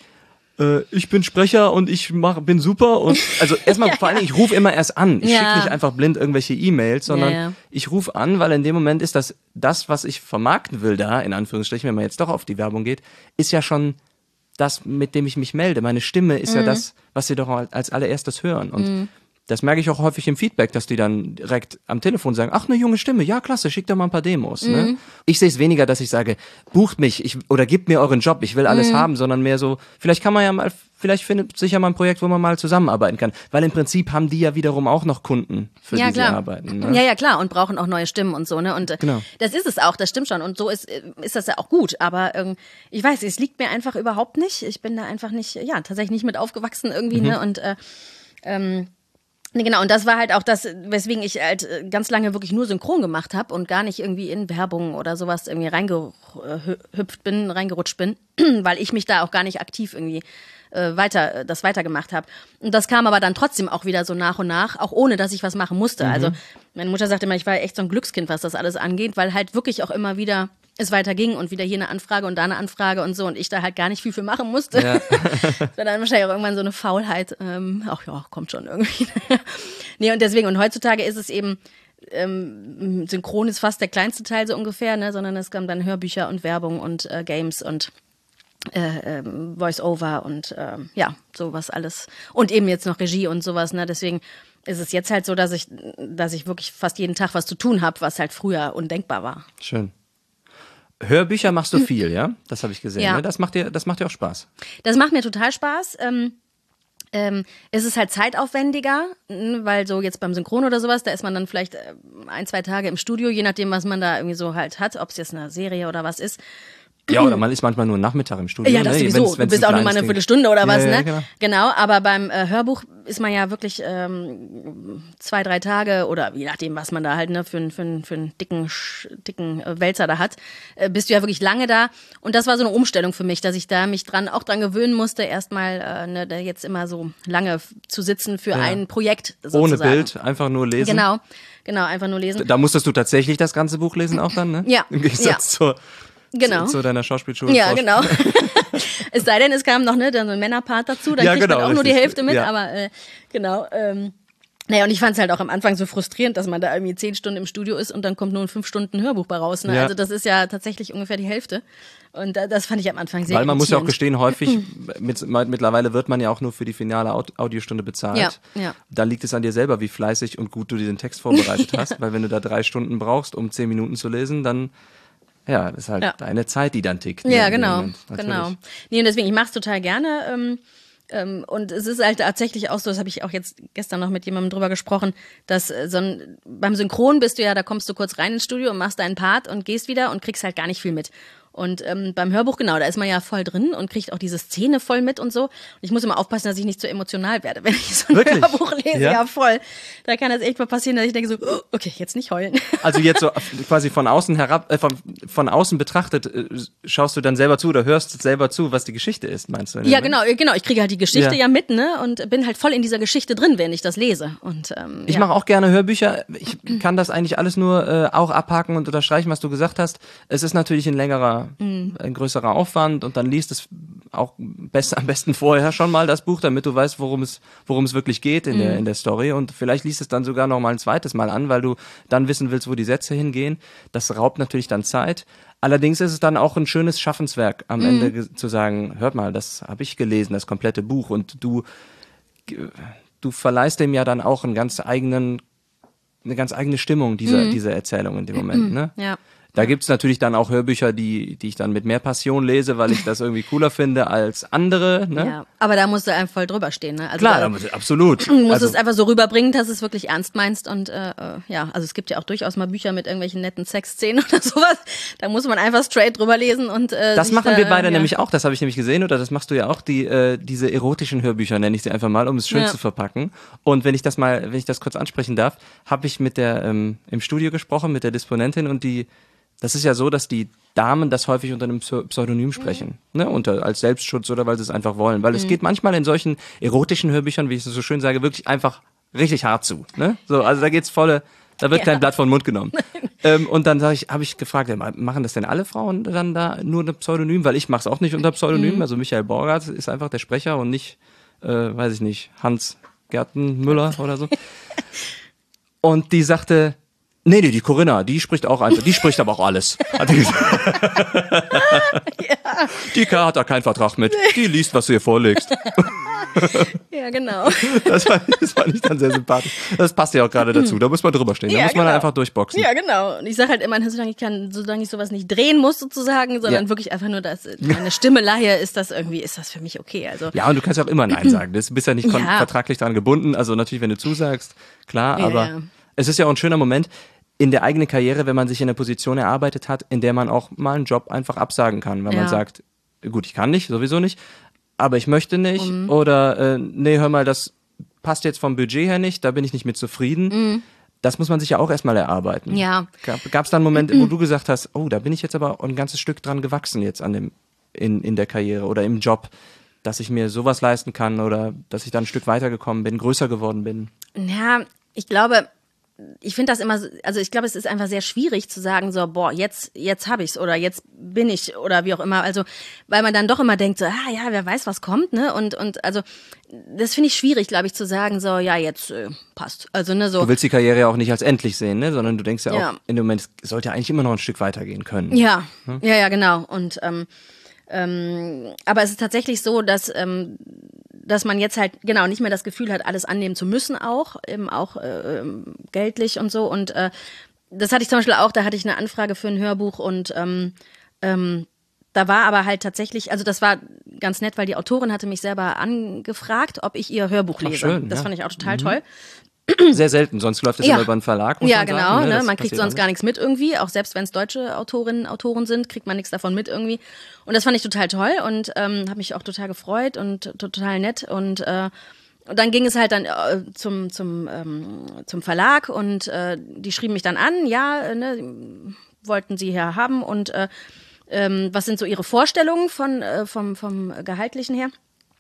ich bin Sprecher und ich mach, bin super und also erstmal ja, vor allen Dingen, ich rufe immer erst an. Ich ja. schicke nicht einfach blind irgendwelche E-Mails, sondern ja, ja. ich rufe an, weil in dem Moment ist das, das, was ich vermarkten will da, in Anführungsstrichen, wenn man jetzt doch auf die Werbung geht, ist ja schon das, mit dem ich mich melde. Meine Stimme ist mhm. ja das, was sie doch als allererstes hören und mhm. das merke ich auch häufig im Feedback, dass die dann direkt am Telefon sagen, ach, eine junge Stimme, ja, klasse, schickt doch mal ein paar Demos. Mhm. Ne? Ich sehe es weniger, dass ich sage, bucht mich ich, oder gebt mir euren Job, ich will alles mhm. haben, sondern mehr so, vielleicht kann man ja mal, vielleicht findet sich ja mal ein Projekt, wo man mal zusammenarbeiten kann. Weil im Prinzip haben die ja wiederum auch noch Kunden, für ja, die klar. sie arbeiten. Ne? Ja, ja, klar, und brauchen auch neue Stimmen und so. Ne? Und äh, genau. das ist es auch, das stimmt schon. Und so ist, ist das ja auch gut. Aber ähm, ich weiß, es liegt mir einfach überhaupt nicht. Ich bin da einfach nicht, ja, tatsächlich nicht mit aufgewachsen irgendwie. Mhm. Ne? Und äh, ähm, Nee, genau, und das war halt auch das, weswegen ich halt ganz lange wirklich nur synchron gemacht habe und gar nicht irgendwie in Werbung oder sowas irgendwie reingehüpft bin, reingerutscht bin, weil ich mich da auch gar nicht aktiv irgendwie äh, weiter, das weitergemacht habe. Und das kam aber dann trotzdem auch wieder so nach und nach, auch ohne, dass ich was machen musste. Mhm. Also meine Mutter sagte immer, ich war echt so ein Glückskind, was das alles angeht, weil halt wirklich auch immer wieder es weiterging und wieder hier eine Anfrage und da eine Anfrage und so und ich da halt gar nicht viel für machen musste. Ja. Das war dann wahrscheinlich auch irgendwann so eine Faulheit. Ähm, ach ja, kommt schon irgendwie. Nee, und deswegen, und heutzutage ist es eben, ähm, Synchron ist fast der kleinste Teil so ungefähr, ne, sondern es kamen dann Hörbücher und Werbung und äh, Games und äh, ähm, Voice-Over und äh, ja, sowas alles. Und eben jetzt noch Regie und sowas, ne, deswegen ist es jetzt halt so, dass ich, dass ich wirklich fast jeden Tag was zu tun habe, was halt früher undenkbar war. Schön. Hörbücher machst du viel, ja? Das habe ich gesehen. Ja. Ne? Das macht dir, das macht dir auch Spaß. Das macht mir total Spaß. Ähm, ähm, es ist halt zeitaufwendiger, weil so jetzt beim Synchron oder sowas, da ist man dann vielleicht ein, zwei Tage im Studio, je nachdem, was man da irgendwie so halt hat, ob es jetzt eine Serie oder was ist. Ja, oder man ist manchmal nur einen Nachmittag im Studio. Ja, das ne? sowieso. Wenn's, wenn's du bist auch nur mal eine Ding. Viertelstunde oder was, ja, ja, ne? Genau. genau, aber beim äh, Hörbuch ist man ja wirklich ähm, zwei, drei Tage oder je nachdem, was man da halt ne, für, für, für einen dicken, dicken äh, Wälzer da hat, äh, bist du ja wirklich lange da. Und das war so eine Umstellung für mich, dass ich da mich dran auch dran gewöhnen musste, erstmal äh, ne, da jetzt immer so lange f- zu sitzen für ja. ein Projekt sozusagen. Ohne Bild, einfach nur lesen. Genau, genau, einfach nur lesen. Da musstest du tatsächlich das ganze Buch lesen auch dann, ne? Ja. Im Gegensatz ja. zur Genau. Zu, zu deiner Schauspielschule. Ja, genau. Es sei denn, es kam noch ne, dann so ein Männerpart dazu, dann ja, kriegt genau, man auch richtig. nur die Hälfte mit, ja. aber äh, genau. Ähm, naja, und ich fand es halt auch am Anfang so frustrierend, dass man da irgendwie zehn Stunden im Studio ist und dann kommt nur ein fünf Stunden Hörbuch bei raus. Ne? Ja. Also das ist ja tatsächlich ungefähr die Hälfte. Und äh, das fand ich am Anfang sehr Weil man muss ja auch irritierend. gestehen, häufig, mit, mittlerweile wird man ja auch nur für die finale Audiostunde bezahlt. Ja, ja. Da liegt es an dir selber, wie fleißig und gut du diesen Text vorbereitet ja. hast. Weil wenn du da drei Stunden brauchst, um zehn Minuten zu lesen, dann ja, das ist halt ja. deine Zeit, die dann tickt. Ja, ne, genau, Moment, genau. Nee, und deswegen, ich mache es total gerne. Ähm, ähm, und es ist halt tatsächlich auch so, das habe ich auch jetzt gestern noch mit jemandem drüber gesprochen, dass äh, so ein, beim Synchron bist du ja, da kommst du kurz rein ins Studio und machst deinen Part und gehst wieder und kriegst halt gar nicht viel mit. Und ähm, beim Hörbuch, genau, da ist man ja voll drin und kriegt auch diese Szene voll mit und so. Und ich muss immer aufpassen, dass ich nicht zu emotional werde, wenn ich so ein Wirklich? Hörbuch lese. Ja? Ja, voll. Da kann das echt mal passieren, dass ich denke so, oh, okay, jetzt nicht heulen. Also jetzt so quasi von außen herab, äh, von, von außen betrachtet, äh, schaust du dann selber zu oder hörst selber zu, was die Geschichte ist, meinst du? Ja, genau, genau. Ich kriege halt die Geschichte Ja. ja, mit, ne? Und bin halt voll in dieser Geschichte drin, wenn ich das lese. Und ähm, Ich ja. mache auch gerne Hörbücher. Ich kann das eigentlich alles nur äh, auch abhaken und unterstreichen, was du gesagt hast. Es ist natürlich ein längerer, mhm. ein größerer Aufwand und dann liest es auch best, am besten vorher schon mal das Buch, damit du weißt, worum es, worum es wirklich geht in mhm. der in der Story und vielleicht liest es dann sogar noch mal ein zweites Mal an, weil du dann wissen willst, wo die Sätze hingehen. Das raubt natürlich dann Zeit. Allerdings ist es dann auch ein schönes Schaffenswerk, am mhm. Ende ge- zu sagen, hört mal, das habe ich gelesen, das komplette Buch und du du verleihst dem ja dann auch einen ganz eigenen, eine ganz eigene Stimmung dieser, Mhm. dieser Erzählung in dem Moment, ne? Ja. Da gibt's natürlich dann auch Hörbücher, die, die ich dann mit mehr Passion lese, weil ich das irgendwie cooler finde als andere, ne? Ja, aber da musst du einfach voll drüber stehen, ne? Also Klar, da, da muss, absolut. du musst Also, es einfach so rüberbringen, dass es wirklich ernst meinst und äh, äh, ja, also es gibt ja auch durchaus mal Bücher mit irgendwelchen netten Sexszenen oder sowas. Da muss man einfach straight drüber lesen und äh, das sich machen da, wir beide ja. nämlich auch, das habe ich nämlich gesehen, oder das machst du ja auch, die äh, diese erotischen Hörbücher, nenne ich sie einfach mal, um es schön Ja. zu verpacken. Und wenn ich das mal, wenn ich das kurz ansprechen darf, habe ich mit der ähm, im Studio gesprochen, mit der Disponentin und die das ist ja so, dass die Damen das häufig unter einem Pseudonym sprechen, mhm. ne, unter als Selbstschutz oder weil sie es einfach wollen, weil mhm. es geht manchmal in solchen erotischen Hörbüchern, wie ich es so schön sage, wirklich einfach richtig hart zu, ne? So, also da geht's volle, da wird Ja. kein Blatt vom Mund genommen. ähm, und dann sage ich, habe ich gefragt, ja, machen das denn alle Frauen dann da nur unter Pseudonym, weil ich mache es auch nicht unter Pseudonym, mhm. also Michael Borgert ist einfach der Sprecher und nicht, äh, weiß ich nicht, Hans Gertenmüller oder so. Und die sagte, nee, nee, die Corinna, die spricht auch einfach, die spricht aber auch alles. Hat die gesagt. Ja. Die K hat da keinen Vertrag mit. Die liest, was du ihr vorlegst. Ja, genau. Das fand, das fand ich dann sehr sympathisch. Das passt ja auch gerade dazu. Da muss man drüber stehen. Da Ja, muss man genau. einfach durchboxen. Ja, genau. Und ich sage halt immer, solange ich kann, solange ich sowas nicht drehen muss sozusagen, sondern Ja. wirklich einfach nur, dass meine Stimme leihe, ist das irgendwie, ist das für mich okay. Also Ja, und du kannst ja auch immer Nein sagen. Du bist ja nicht kon- Ja. vertraglich daran gebunden. Also natürlich, wenn du zusagst, klar. Ja, Aber ja. es ist ja auch ein schöner Moment in der eigenen Karriere, wenn man sich in einer Position erarbeitet hat, in der man auch mal einen Job einfach absagen kann. Weil Ja. man sagt, gut, ich kann nicht, sowieso nicht, aber ich möchte nicht. Mhm. Oder, äh, nee, hör mal, das passt jetzt vom Budget her nicht, da bin ich nicht mit zufrieden. Mhm. Das muss man sich ja auch erstmal erarbeiten. Ja. Gab es da einen Moment, wo du gesagt hast, oh, da bin ich jetzt aber ein ganzes Stück dran gewachsen jetzt an dem, in, in der Karriere oder im Job, dass ich mir sowas leisten kann oder dass ich dann ein Stück weitergekommen bin, größer geworden bin? Ja, ich glaube, ich finde das immer, also ich glaube, es ist einfach sehr schwierig zu sagen, so, boah, jetzt, jetzt habe ich's oder jetzt bin ich oder wie auch immer. Also, weil man dann doch immer denkt, so, ah ja, wer weiß, was kommt, ne? Und, und also, das finde ich schwierig, glaube ich, zu sagen, so, ja, jetzt äh, passt. Also, ne, so. Du willst die Karriere ja auch nicht als endlich sehen, ne? Sondern du denkst ja, ja. auch, in dem Moment, es sollte ja eigentlich immer noch ein Stück weitergehen können. Ja, hm? ja, ja, genau. Und, ähm, ähm, aber es ist tatsächlich so, dass, ähm, dass man jetzt halt genau nicht mehr das Gefühl hat, alles annehmen zu müssen auch, eben auch äh, geldlich und so. Und äh, das hatte ich zum Beispiel auch, da hatte ich eine Anfrage für ein Hörbuch und ähm, ähm, da war aber halt tatsächlich, also das war ganz nett, weil die Autorin hatte mich selber angefragt, ob ich ihr Hörbuch lese. Ach, schön, das ja. fand ich auch total mhm. toll. Sehr selten, sonst läuft das ja. immer über einen Verlag, muss ja, man genau, sagen. ne? Das Man kriegt sonst alles. gar nichts mit irgendwie, auch selbst wenn es deutsche Autorinnen, Autoren sind, kriegt man nichts davon mit irgendwie. Und das fand ich total toll und ähm, habe mich auch total gefreut und total nett und äh, und dann ging es halt dann äh, zum zum ähm, zum Verlag und äh, die schrieben mich dann an, ja, äh, ne, wollten sie hier haben und äh, ähm, was sind so ihre Vorstellungen von äh, vom vom Gehaltlichen her?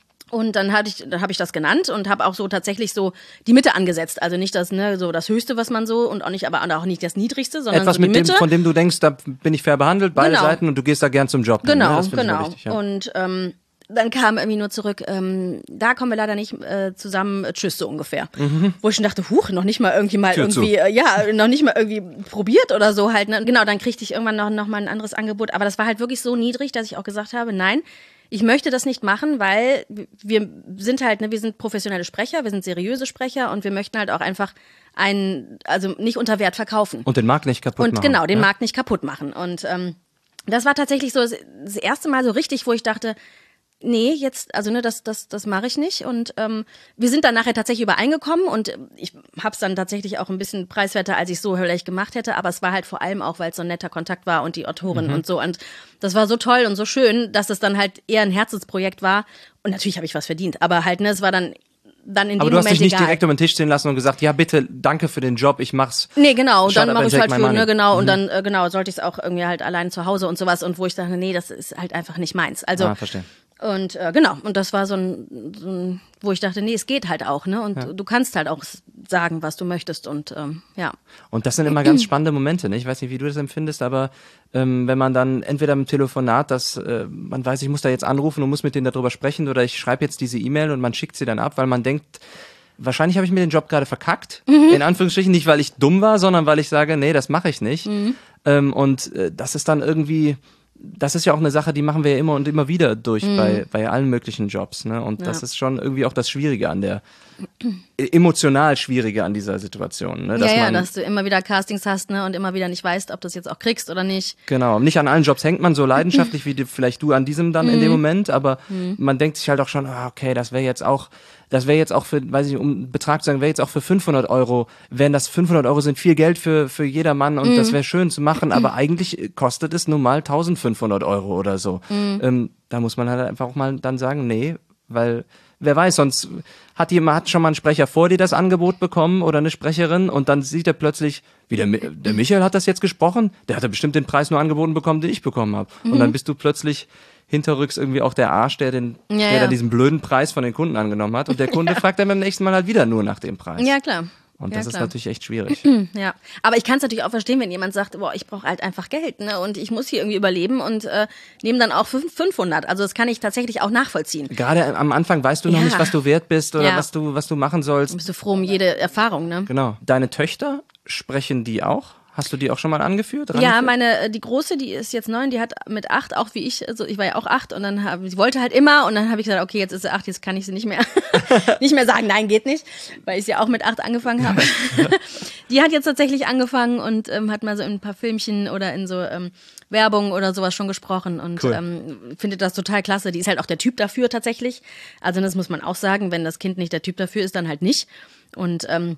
Und dann hatte ich, dann habe ich das genannt und habe auch so tatsächlich so die Mitte angesetzt. Also nicht das, ne, so das Höchste, was man so und auch nicht, aber auch nicht das Niedrigste, sondern etwas so die mit Mitte. Dem, von dem du denkst, da bin ich fair behandelt, beide Genau. Seiten, und du gehst da gern zum Job. Genau, hin, ne? Das finde ich genau. mal wichtig, ja. Und ähm, dann kam irgendwie nur zurück, ähm, da kommen wir leider nicht äh, zusammen, äh, tschüss, so ungefähr. Mhm. Wo ich schon dachte, huch, noch nicht mal irgendwie mal Tür irgendwie, äh, ja, noch nicht mal irgendwie probiert oder so halt. Ne? Genau, dann kriegte ich irgendwann noch, noch mal ein anderes Angebot. Aber das war halt wirklich so niedrig, dass ich auch gesagt habe, nein, ich möchte das nicht machen, weil wir sind halt, ne, wir sind professionelle Sprecher, wir sind seriöse Sprecher und wir möchten halt auch einfach einen, also nicht unter Wert verkaufen. Und den Markt nicht kaputt und machen. Und genau, den ja? Markt nicht kaputt machen. Und ähm, das war tatsächlich so das erste Mal so richtig, wo ich dachte, nee, jetzt, also ne, das, das, das mache ich nicht. Und ähm, wir sind dann nachher tatsächlich übereingekommen und ich habe es dann tatsächlich auch ein bisschen preiswerter, als ich so vielleicht gemacht hätte. Aber es war halt vor allem auch, weil es so ein netter Kontakt war und die Autorin mhm. und so. Und das war so toll und so schön, dass es dann halt eher ein Herzensprojekt war. Und natürlich habe ich was verdient, aber halt, ne, es war dann dann in aber dem du hast Moment dich nicht egal. direkt um den Tisch stehen lassen und gesagt, ja bitte, danke für den Job, ich mach's. Nee, genau, Shut dann up mache and ich take halt my für, ne, money. genau, Mhm. und dann, äh, genau, sollte ich es auch irgendwie halt allein zu Hause und sowas und wo ich dachte, nee, das ist halt einfach nicht meins. Also, ah, verstehe. Und äh, genau, und das war so ein, so ein, wo ich dachte, nee, es geht halt auch, ne? Und ja. du kannst halt auch sagen, was du möchtest und ähm, ja. Und das sind immer ganz spannende Momente, ne? Ich weiß nicht, wie du das empfindest, aber ähm, wenn man dann entweder im Telefonat, dass äh, man weiß, ich muss da jetzt anrufen und muss mit denen darüber sprechen, oder ich schreibe jetzt diese E-Mail und man schickt sie dann ab, weil man denkt, wahrscheinlich habe ich mir den Job gerade verkackt, mhm. in Anführungsstrichen, nicht weil ich dumm war, sondern weil ich sage, nee, das mache ich nicht. Mhm. Ähm, und äh, das ist dann irgendwie, das ist ja auch eine Sache, die machen wir ja immer und immer wieder durch mhm. bei, bei allen möglichen Jobs, ne? Und ja. das ist schon irgendwie auch das Schwierige an der, emotional Schwierige an dieser Situation, ne? Dass ja, ja, man, dass du immer wieder Castings hast, ne? Und immer wieder nicht weißt, ob du es jetzt auch kriegst oder nicht. Genau, nicht an allen Jobs hängt man so leidenschaftlich, wie die, vielleicht du an diesem dann mhm. in dem Moment, aber mhm. man denkt sich halt auch schon, ah, okay, das wäre jetzt auch, das wäre jetzt auch für, weiß ich, um einen Betrag zu sagen, wäre jetzt auch für fünfhundert Euro, wenn das fünfhundert Euro sind, viel Geld für, für jedermann und mhm. das wäre schön zu machen, aber eigentlich kostet es nun mal eintausendfünfhundert Euro oder so. Mhm. Ähm, da muss man halt einfach auch mal dann sagen, nee, weil, wer weiß, sonst hat jemand, hat schon mal ein Sprecher vor dir das Angebot bekommen oder eine Sprecherin und dann sieht er plötzlich, wie der, der Michael hat das jetzt gesprochen, der hat ja bestimmt den Preis nur angeboten bekommen, den ich bekommen habe. Mhm. Und dann bist du plötzlich hinterrücks irgendwie auch der Arsch, der den, ja, der ja. da diesen blöden Preis von den Kunden angenommen hat und der Kunde ja. fragt dann beim nächsten Mal halt wieder nur nach dem Preis. Ja, klar. Und ja, das klar. ist natürlich echt schwierig. Ja, aber ich kann es natürlich auch verstehen, wenn jemand sagt, boah, ich brauche halt einfach Geld, ne, und ich muss hier irgendwie überleben und äh, nehme dann auch fünfhundert. Also das kann ich tatsächlich auch nachvollziehen. Gerade am Anfang weißt du noch ja. nicht, was du wert bist oder ja. was du was du machen sollst. Dann bist du froh um jede Erfahrung, ne? Genau. Deine Töchter, sprechen die auch? Hast du die auch schon mal angeführt? Ja, meine, die Große, die ist jetzt neun, die hat mit acht, auch wie ich, also ich war ja auch acht und dann hab, sie wollte halt immer und dann habe ich gesagt, okay, jetzt ist sie acht, jetzt kann ich sie nicht mehr, nicht mehr sagen, nein, geht nicht, weil ich sie auch mit acht angefangen habe. Die hat jetzt tatsächlich angefangen und ähm, hat mal so in ein paar Filmchen oder in so ähm, Werbung oder sowas schon gesprochen und cool. ähm, findet das total klasse. Die ist halt auch der Typ dafür tatsächlich. Also das muss man auch sagen, wenn das Kind nicht der Typ dafür ist, dann halt nicht. Und ähm,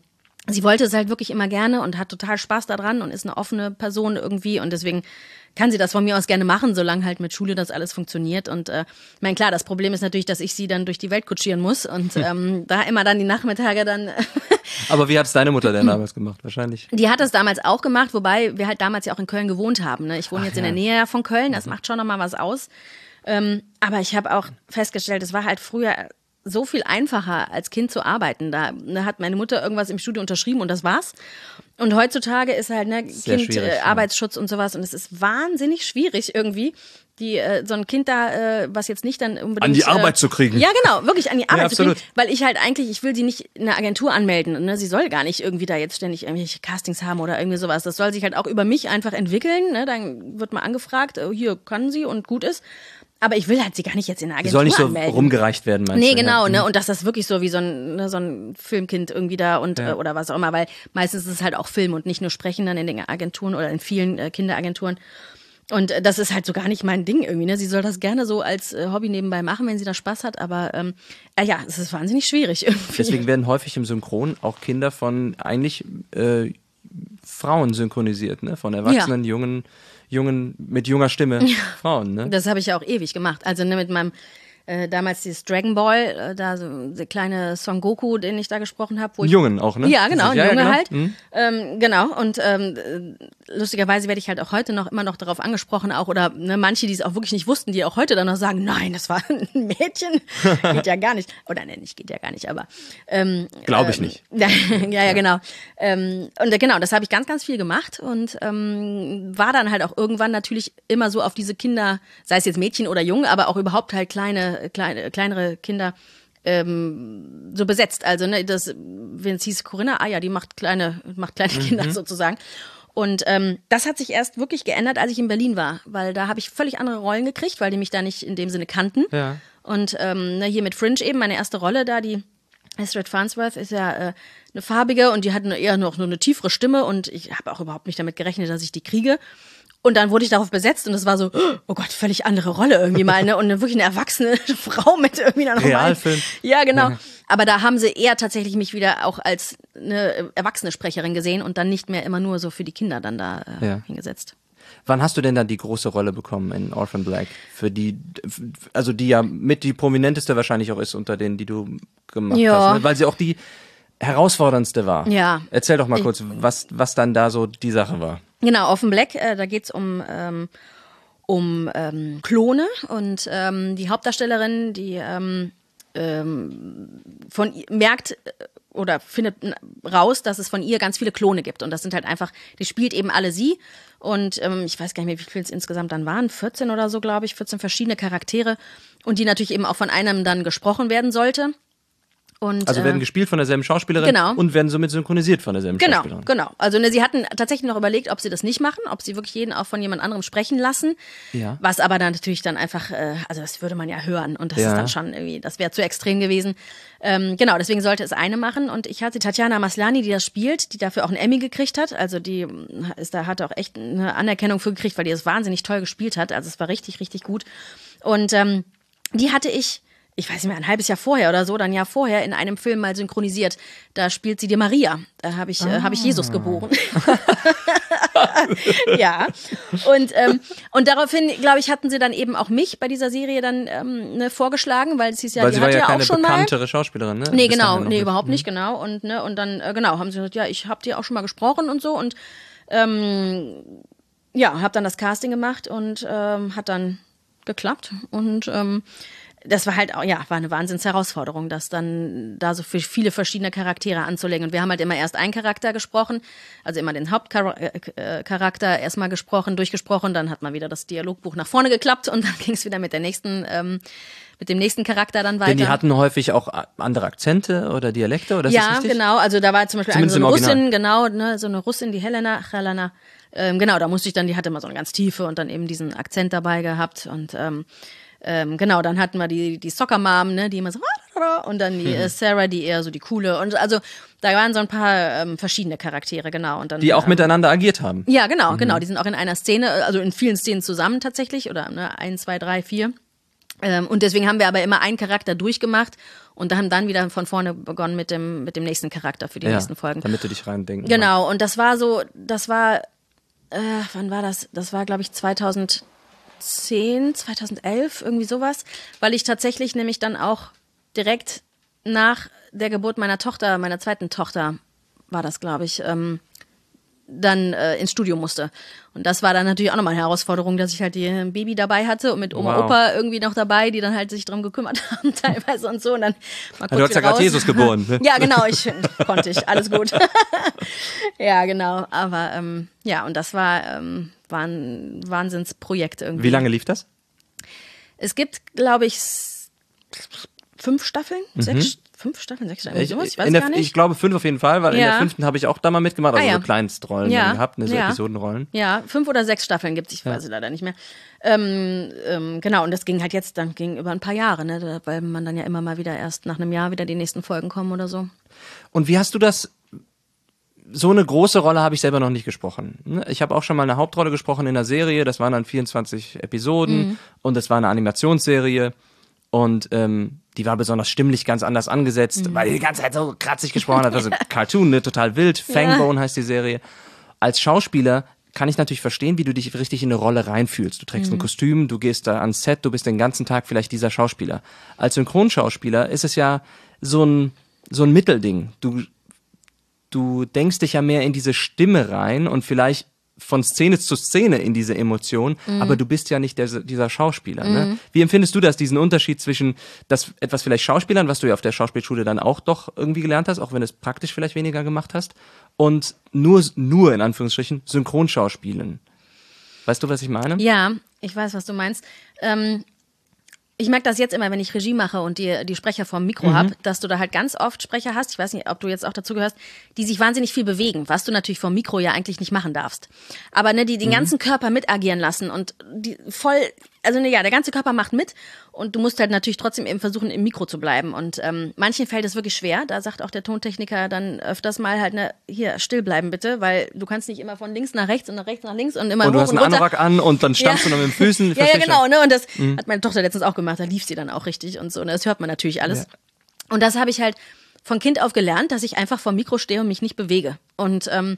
sie wollte es halt wirklich immer gerne und hat total Spaß daran und ist eine offene Person irgendwie und deswegen kann sie das von mir aus gerne machen, solange halt mit Schule das alles funktioniert. Und äh, ich meine, klar, das Problem ist natürlich, dass ich sie dann durch die Welt kutschieren muss und ähm, da immer dann die Nachmittage dann... Aber wie hat es deine Mutter denn damals gemacht? Wahrscheinlich. Die hat das damals auch gemacht, wobei wir halt damals ja auch in Köln gewohnt haben. Ne? Ich wohne Ach, jetzt ja. in der Nähe von Köln, das macht schon nochmal was aus. Ähm, aber ich habe auch festgestellt, es war halt früher so viel einfacher, als Kind zu arbeiten. Da ne, hat meine Mutter irgendwas im Studio unterschrieben und das war's. Und heutzutage ist halt ne, Kind, äh, ja. Arbeitsschutz und sowas und es ist wahnsinnig schwierig irgendwie, die äh, so ein Kind da, äh, was jetzt nicht dann unbedingt... An die Arbeit äh, zu kriegen. Ja, genau, wirklich an die Arbeit Ja, zu kriegen. absolut. Weil ich halt eigentlich, ich will sie nicht in eine Agentur anmelden. Ne? Sie soll gar nicht irgendwie da jetzt ständig irgendwelche Castings haben oder irgendwie sowas. Das soll sich halt auch über mich einfach entwickeln. Ne? Dann wird mal angefragt, äh, hier kann sie und gut ist. Aber ich will halt sie gar nicht jetzt in eine Die Agentur soll nicht so anmelden. rumgereicht werden, meinst Nee, du? genau, ja. ne? Und dass das wirklich so wie so ein, ne, so ein Filmkind irgendwie da und Ja. äh, oder was auch immer, weil meistens ist es halt auch Film und nicht nur Sprechen dann in den Agenturen oder in vielen äh, Kinderagenturen. Und äh, das ist halt so gar nicht mein Ding irgendwie, ne? Sie soll das gerne so als äh, Hobby nebenbei machen, wenn sie da Spaß hat, aber ähm, äh, ja, es ist wahnsinnig schwierig irgendwie. Deswegen werden häufig im Synchron auch Kinder von eigentlich äh, Frauen synchronisiert, ne? Von erwachsenen, Ja. jungen, jungen, mit junger Stimme Frauen, ne? Das habe ich ja auch ewig gemacht. Also ne, mit meinem äh, damals dieses Dragon Ball, äh, da so der kleine Son Goku, den ich da gesprochen habe. Jungen auch, ne? Ja, genau, ein ja, ja, Junge genau. halt. Mhm. Ähm, genau, und ähm, äh, lustigerweise werde ich halt auch heute noch immer noch darauf angesprochen, auch oder ne, manche, die es auch wirklich nicht wussten, die auch heute dann noch sagen, nein, das war ein Mädchen. Geht ja gar nicht. Oder ne, nicht, geht ja gar nicht, aber ähm, Glaube ich ähm, nicht. ja, ja, ja, genau. Ähm, und äh, genau, das habe ich ganz, ganz viel gemacht und ähm, war dann halt auch irgendwann natürlich immer so auf diese Kinder, sei es jetzt Mädchen oder Jungen, aber auch überhaupt halt kleine, kleine, kleinere Kinder ähm, so besetzt. Also, ne, das, wenn es hieß Corinna, ah ja, die macht kleine, macht kleine Mhm. Kinder sozusagen. Und ähm, das hat sich erst wirklich geändert, als ich in Berlin war, weil da habe ich völlig andere Rollen gekriegt, weil die mich da nicht in dem Sinne kannten. Ja. Und ähm, ne, hier mit Fringe eben, meine erste Rolle da, die Astrid Farnsworth ist ja äh, eine farbige und die hat eine, eher noch nur eine tiefere Stimme und ich habe auch überhaupt nicht damit gerechnet, dass ich die kriege. Und dann wurde ich darauf besetzt und es war so, oh Gott, völlig andere Rolle irgendwie mal, ne? Und eine, wirklich eine erwachsene Frau mit irgendwie einer normalen... Realfilm. Ja, genau. Aber da haben sie eher tatsächlich mich wieder auch als eine erwachsene Sprecherin gesehen und dann nicht mehr immer nur so für die Kinder dann da äh, Ja. hingesetzt. Wann hast du denn dann die große Rolle bekommen in Orphan Black? Für die, also die ja mit die prominenteste wahrscheinlich auch ist unter denen, die du gemacht Ja. hast, ne? Weil sie auch die herausforderndste war. Ja. Erzähl doch mal Ich- kurz, was, was dann da so die Sache war. Genau, Orphan Black, äh, da geht's um, ähm, um ähm, Klone und ähm, die Hauptdarstellerin, die ähm, ähm, von ihr merkt äh, oder findet n- raus, dass es von ihr ganz viele Klone gibt. Und das sind halt einfach, die spielt eben alle sie. Und ähm, ich weiß gar nicht mehr, wie viele es insgesamt dann waren, vierzehn oder so, glaube ich, vierzehn verschiedene Charaktere. Und die natürlich eben auch von einem dann gesprochen werden sollte. Und, Also äh, werden gespielt von derselben Schauspielerin genau. und werden somit synchronisiert von derselben Genau, Schauspielerin. genau. Also ne, sie hatten tatsächlich noch überlegt, ob sie das nicht machen, ob sie wirklich jeden auch von jemand anderem sprechen lassen. Ja. Was aber dann natürlich dann einfach, äh, also das würde man ja hören und das Ja. ist dann schon irgendwie, das wäre zu extrem gewesen. Ähm, genau, deswegen sollte es eine machen und ich hatte Tatjana Maslany, die das spielt, die dafür auch einen Emmy gekriegt hat. Also die ist da hat auch echt eine Anerkennung für gekriegt, weil die das wahnsinnig toll gespielt hat. Also es war richtig, richtig gut. Und ähm, die hatte ich ich weiß nicht mehr, ein halbes Jahr vorher oder so, dann ein Jahr vorher in einem Film mal synchronisiert. Da spielt sie die Maria. Da habe ich, ah. äh, hab ich Jesus geboren. Ja. Und, ähm, und daraufhin, glaube ich, hatten sie dann eben auch mich bei dieser Serie dann ähm, ne, vorgeschlagen, weil es hieß ja, Weil die sie hat war ja ja keine auch schon mal. bekanntere Schauspielerin, ne? Nee, Bis genau, dahin noch nee, nicht. überhaupt nicht, genau. Und, ne, und dann, äh, genau, haben sie gesagt, ja, ich hab dir auch schon mal gesprochen und so. Und ähm, ja, hab dann das Casting gemacht und ähm, hat dann geklappt. Und ähm, das war halt auch, ja, war eine Wahnsinnsherausforderung, das dann da so für viele verschiedene Charaktere anzulegen. Und wir haben halt immer erst einen Charakter gesprochen, also immer den Hauptcharakter erstmal gesprochen, durchgesprochen, dann hat man wieder das Dialogbuch nach vorne geklappt und dann ging es wieder mit der nächsten, ähm, mit dem nächsten Charakter dann weiter. Denn die hatten häufig auch andere Akzente oder Dialekte, oder ist das Ja, richtig? genau, also da war zum Beispiel eine, Zumindest so eine im Original. Russin, genau, ne, so eine Russin, die Helena, Helena, ähm, genau, da musste ich dann, die hatte immer so eine ganz tiefe und dann eben diesen Akzent dabei gehabt und ähm, Ähm, genau, dann hatten wir die, die Soccer Mom, ne, die immer so und dann die äh, Sarah, die eher so die coole und also da waren so ein paar ähm, verschiedene Charaktere, genau. Und dann, Die auch ähm, miteinander agiert haben. Ja, genau, genau, die sind auch in einer Szene, also in vielen Szenen zusammen tatsächlich oder ne, ein, zwei, drei, vier. Ähm, und deswegen haben wir aber immer einen Charakter durchgemacht und haben dann wieder von vorne begonnen mit dem, mit dem nächsten Charakter für die ja, nächsten Folgen. Damit du dich reindenken Genau, kannst. Und das war so, das war, äh, wann war das? Das war, glaube ich, zweitausendzehn, zweitausendelf, irgendwie sowas, weil ich tatsächlich nämlich dann auch direkt nach der Geburt meiner Tochter, meiner zweiten Tochter, war das, glaube ich, ähm, dann äh, ins Studio musste. Und das war dann natürlich auch nochmal eine Herausforderung, dass ich halt die ein Baby dabei hatte und mit Oma, wow. Opa irgendwie noch dabei, die dann halt sich drum gekümmert haben teilweise und so. Und dann mal kurz ja, du hast ja gerade Jesus geboren. Ne? Ja, genau, ich konnte ich, alles gut. Ja, genau, aber ähm, ja, und das war, ähm, war ein Wahnsinnsprojekt irgendwie. Wie lange lief das? Es gibt, glaube ich, fünf Staffeln, mhm. sechs Fünf Staffeln, sechs Staffeln, ich, sowas? Ich weiß der, gar nicht. Ich glaube fünf auf jeden Fall, weil ja. in der fünften habe ich auch da mal mitgemacht, also ah, ja. so Kleinstrollen ja. gehabt, ne, so ja. Episodenrollen. Ja, fünf oder sechs Staffeln gibt es, ich ja. weiß es leider nicht mehr. Ähm, ähm, genau, und das ging halt jetzt dann ging über ein paar Jahre, ne, weil man dann ja immer mal wieder erst nach einem Jahr wieder die nächsten Folgen kommen oder so. Und wie hast du das, so eine große Rolle habe ich selber noch nicht gesprochen. Ich habe auch schon mal eine Hauptrolle gesprochen in einer Serie, das waren dann vierundzwanzig Episoden mhm. und das war eine Animationsserie. Und ähm, die war besonders stimmlich ganz anders angesetzt, mhm. weil die die ganze Zeit so kratzig gesprochen hat. Also Cartoon, ne, total wild. Fangbone ja. heißt die Serie. Als Schauspieler kann ich natürlich verstehen, wie du dich richtig in eine Rolle reinfühlst. Du trägst mhm. ein Kostüm, du gehst da ans Set, du bist den ganzen Tag vielleicht dieser Schauspieler. Als Synchronschauspieler ist es ja so ein, so ein Mittelding. Du, du denkst dich ja mehr in diese Stimme rein und vielleicht von Szene zu Szene in diese Emotion, mhm. aber du bist ja nicht der, dieser Schauspieler. Mhm. Ne? Wie empfindest du das, diesen Unterschied zwischen das etwas vielleicht Schauspielern, was du ja auf der Schauspielschule dann auch doch irgendwie gelernt hast, auch wenn du es praktisch vielleicht weniger gemacht hast, und nur, nur in Anführungsstrichen Synchronschauspielen? Weißt du, was ich meine? Ja, ich weiß, was du meinst. Ähm Ich merke das jetzt immer, wenn ich Regie mache und die, die Sprecher vorm Mikro mhm. habe, dass du da halt ganz oft Sprecher hast, ich weiß nicht, ob du jetzt auch dazu gehörst, die sich wahnsinnig viel bewegen, was du natürlich vorm Mikro ja eigentlich nicht machen darfst. Aber ne, die den mhm. ganzen Körper mitagieren lassen und die voll, also ne, ja, der ganze Körper macht mit und du musst halt natürlich trotzdem eben versuchen, im Mikro zu bleiben. Und ähm, manchen fällt es wirklich schwer, da sagt auch der Tontechniker dann öfters mal halt, ne, hier, still bleiben bitte, weil du kannst nicht immer von links nach rechts und nach rechts nach links und immer und hoch du hast und einen runter. Anorak an und dann stampfst ja. du noch mit den Füßen. Ja, ja, genau, ne, und das mhm. hat meine Tochter letztens auch gemacht, da lief sie dann auch richtig und so, und das hört man natürlich alles. Ja. Und das habe ich halt von Kind auf gelernt, dass ich einfach vor dem Mikro stehe und mich nicht bewege. Und ähm,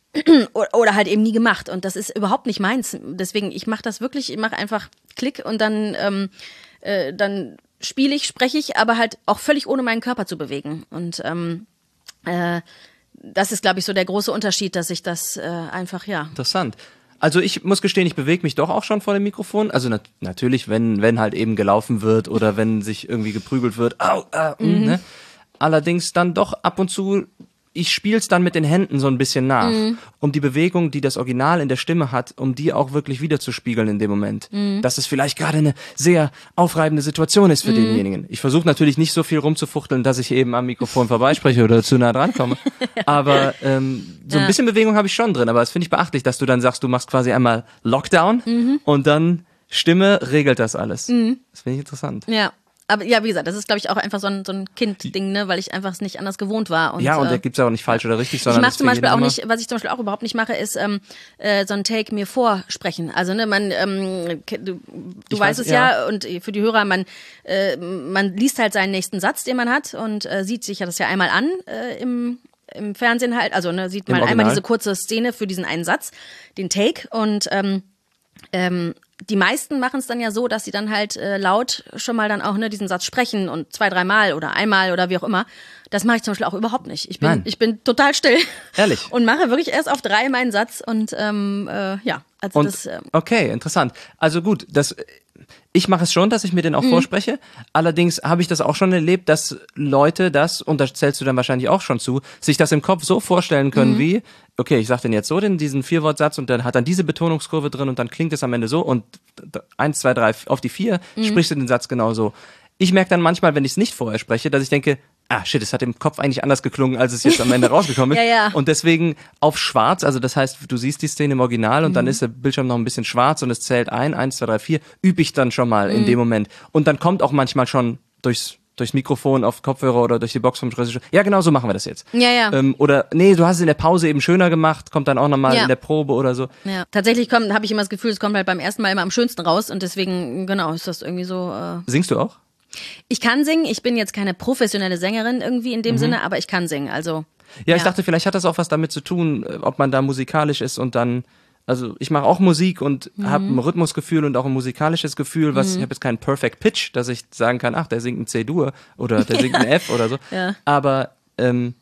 oder halt eben nie gemacht. Und das ist überhaupt nicht meins. Deswegen, ich mache das wirklich, ich mache einfach Klick und dann, ähm, äh, dann spiele ich, spreche ich, aber halt auch völlig ohne meinen Körper zu bewegen. Und ähm, äh, das ist, glaube ich, so der große Unterschied, dass ich das äh, einfach, ja. Interessant. Also ich muss gestehen, ich bewege mich doch auch schon vor dem Mikrofon. Also nat- natürlich, wenn wenn halt eben gelaufen wird oder wenn sich irgendwie geprügelt wird. Au, äh, mhm. ne? Allerdings dann doch ab und zu, ich spiel's dann mit den Händen so ein bisschen nach, mhm. um die Bewegung, die das Original in der Stimme hat, um die auch wirklich wiederzuspiegeln in dem Moment. Mhm. Dass es vielleicht gerade eine sehr aufreibende Situation ist für mhm. denjenigen. Ich versuche natürlich nicht so viel rumzufuchteln, dass ich eben am Mikrofon vorbeispreche oder zu nah dran komme. Aber ähm, so ein bisschen Bewegung habe ich schon drin. Aber das finde ich beachtlich, dass du dann sagst, du machst quasi einmal Lockdown mhm. und dann Stimme regelt das alles. Mhm. Das finde ich interessant. Ja. Aber ja, wie gesagt, das ist, glaube ich, auch einfach so ein, so ein Kind-Ding, ne, weil ich einfach es nicht anders gewohnt war. Und, ja, und da äh, gibt's ja auch nicht falsch oder richtig, sondern ich mache zum Beispiel auch nicht, was ich zum Beispiel auch überhaupt nicht mache, ist ähm, äh, so ein Take mir vorsprechen. Also ne, man, ähm, du, du weißt weiß, es ja. ja, und für die Hörer, man, äh, man liest halt seinen nächsten Satz, den man hat, und äh, sieht sich ja das ja einmal an äh, im im Fernsehen halt. Also ne, sieht man einmal diese kurze Szene für diesen einen Satz, den Take, und ähm, ähm, die meisten machen es dann ja so, dass sie dann halt äh, laut schon mal dann auch ne, diesen Satz sprechen und zwei, dreimal oder einmal oder wie auch immer. Das mache ich zum Beispiel auch überhaupt nicht. Ich bin, Nein. ich bin total still. Ehrlich? Und mache wirklich erst auf drei meinen Satz und ähm, äh, ja, also und, das. Äh, okay, interessant. Also gut, das. Ich mache es schon, dass ich mir den auch mhm. vorspreche. Allerdings habe ich das auch schon erlebt, dass Leute das, und da zählst du dann wahrscheinlich auch schon zu, sich das im Kopf so vorstellen können mhm. wie, okay, ich sage den jetzt so, den, diesen Vierwortsatz, und dann hat dann diese Betonungskurve drin und dann klingt es am Ende so und eins, zwei, drei auf die vier mhm. sprichst du den Satz genau so. Ich merke dann manchmal, wenn ich es nicht vorher spreche, dass ich denke, ah shit, es hat im Kopf eigentlich anders geklungen, als es jetzt am Ende rausgekommen ist. ja, ja. Und deswegen auf schwarz, also das heißt, du siehst die Szene im Original und mhm. dann ist der Bildschirm noch ein bisschen schwarz und es zählt ein, eins, zwei, drei, vier, übe ich dann schon mal mhm. in dem Moment. Und dann kommt auch manchmal schon durchs durchs Mikrofon auf Kopfhörer oder durch die Box vom Regisseur. Ja, genau so machen wir das jetzt. Ja, ja. Ähm, oder, nee, du hast es in der Pause eben schöner gemacht, kommt dann auch nochmal Ja. in der Probe oder so. Ja. Tatsächlich kommt, habe ich immer das Gefühl, es kommt halt beim ersten Mal immer am schönsten raus und deswegen, genau, ist das irgendwie so. Äh Singst du auch? Ich kann singen, ich bin jetzt keine professionelle Sängerin irgendwie in dem Mhm. Sinne, aber ich kann singen, also. Ja, ich Ja. dachte, vielleicht hat das auch was damit zu tun, äh, ob man da musikalisch ist und dann, also ich mache auch Musik und Mhm. habe ein Rhythmusgefühl und auch ein musikalisches Gefühl, was ich habe jetzt keinen Perfect Pitch, dass ich sagen kann, ach, der singt ein C-Dur oder der singt ein F oder so. Ja. Aber ähm,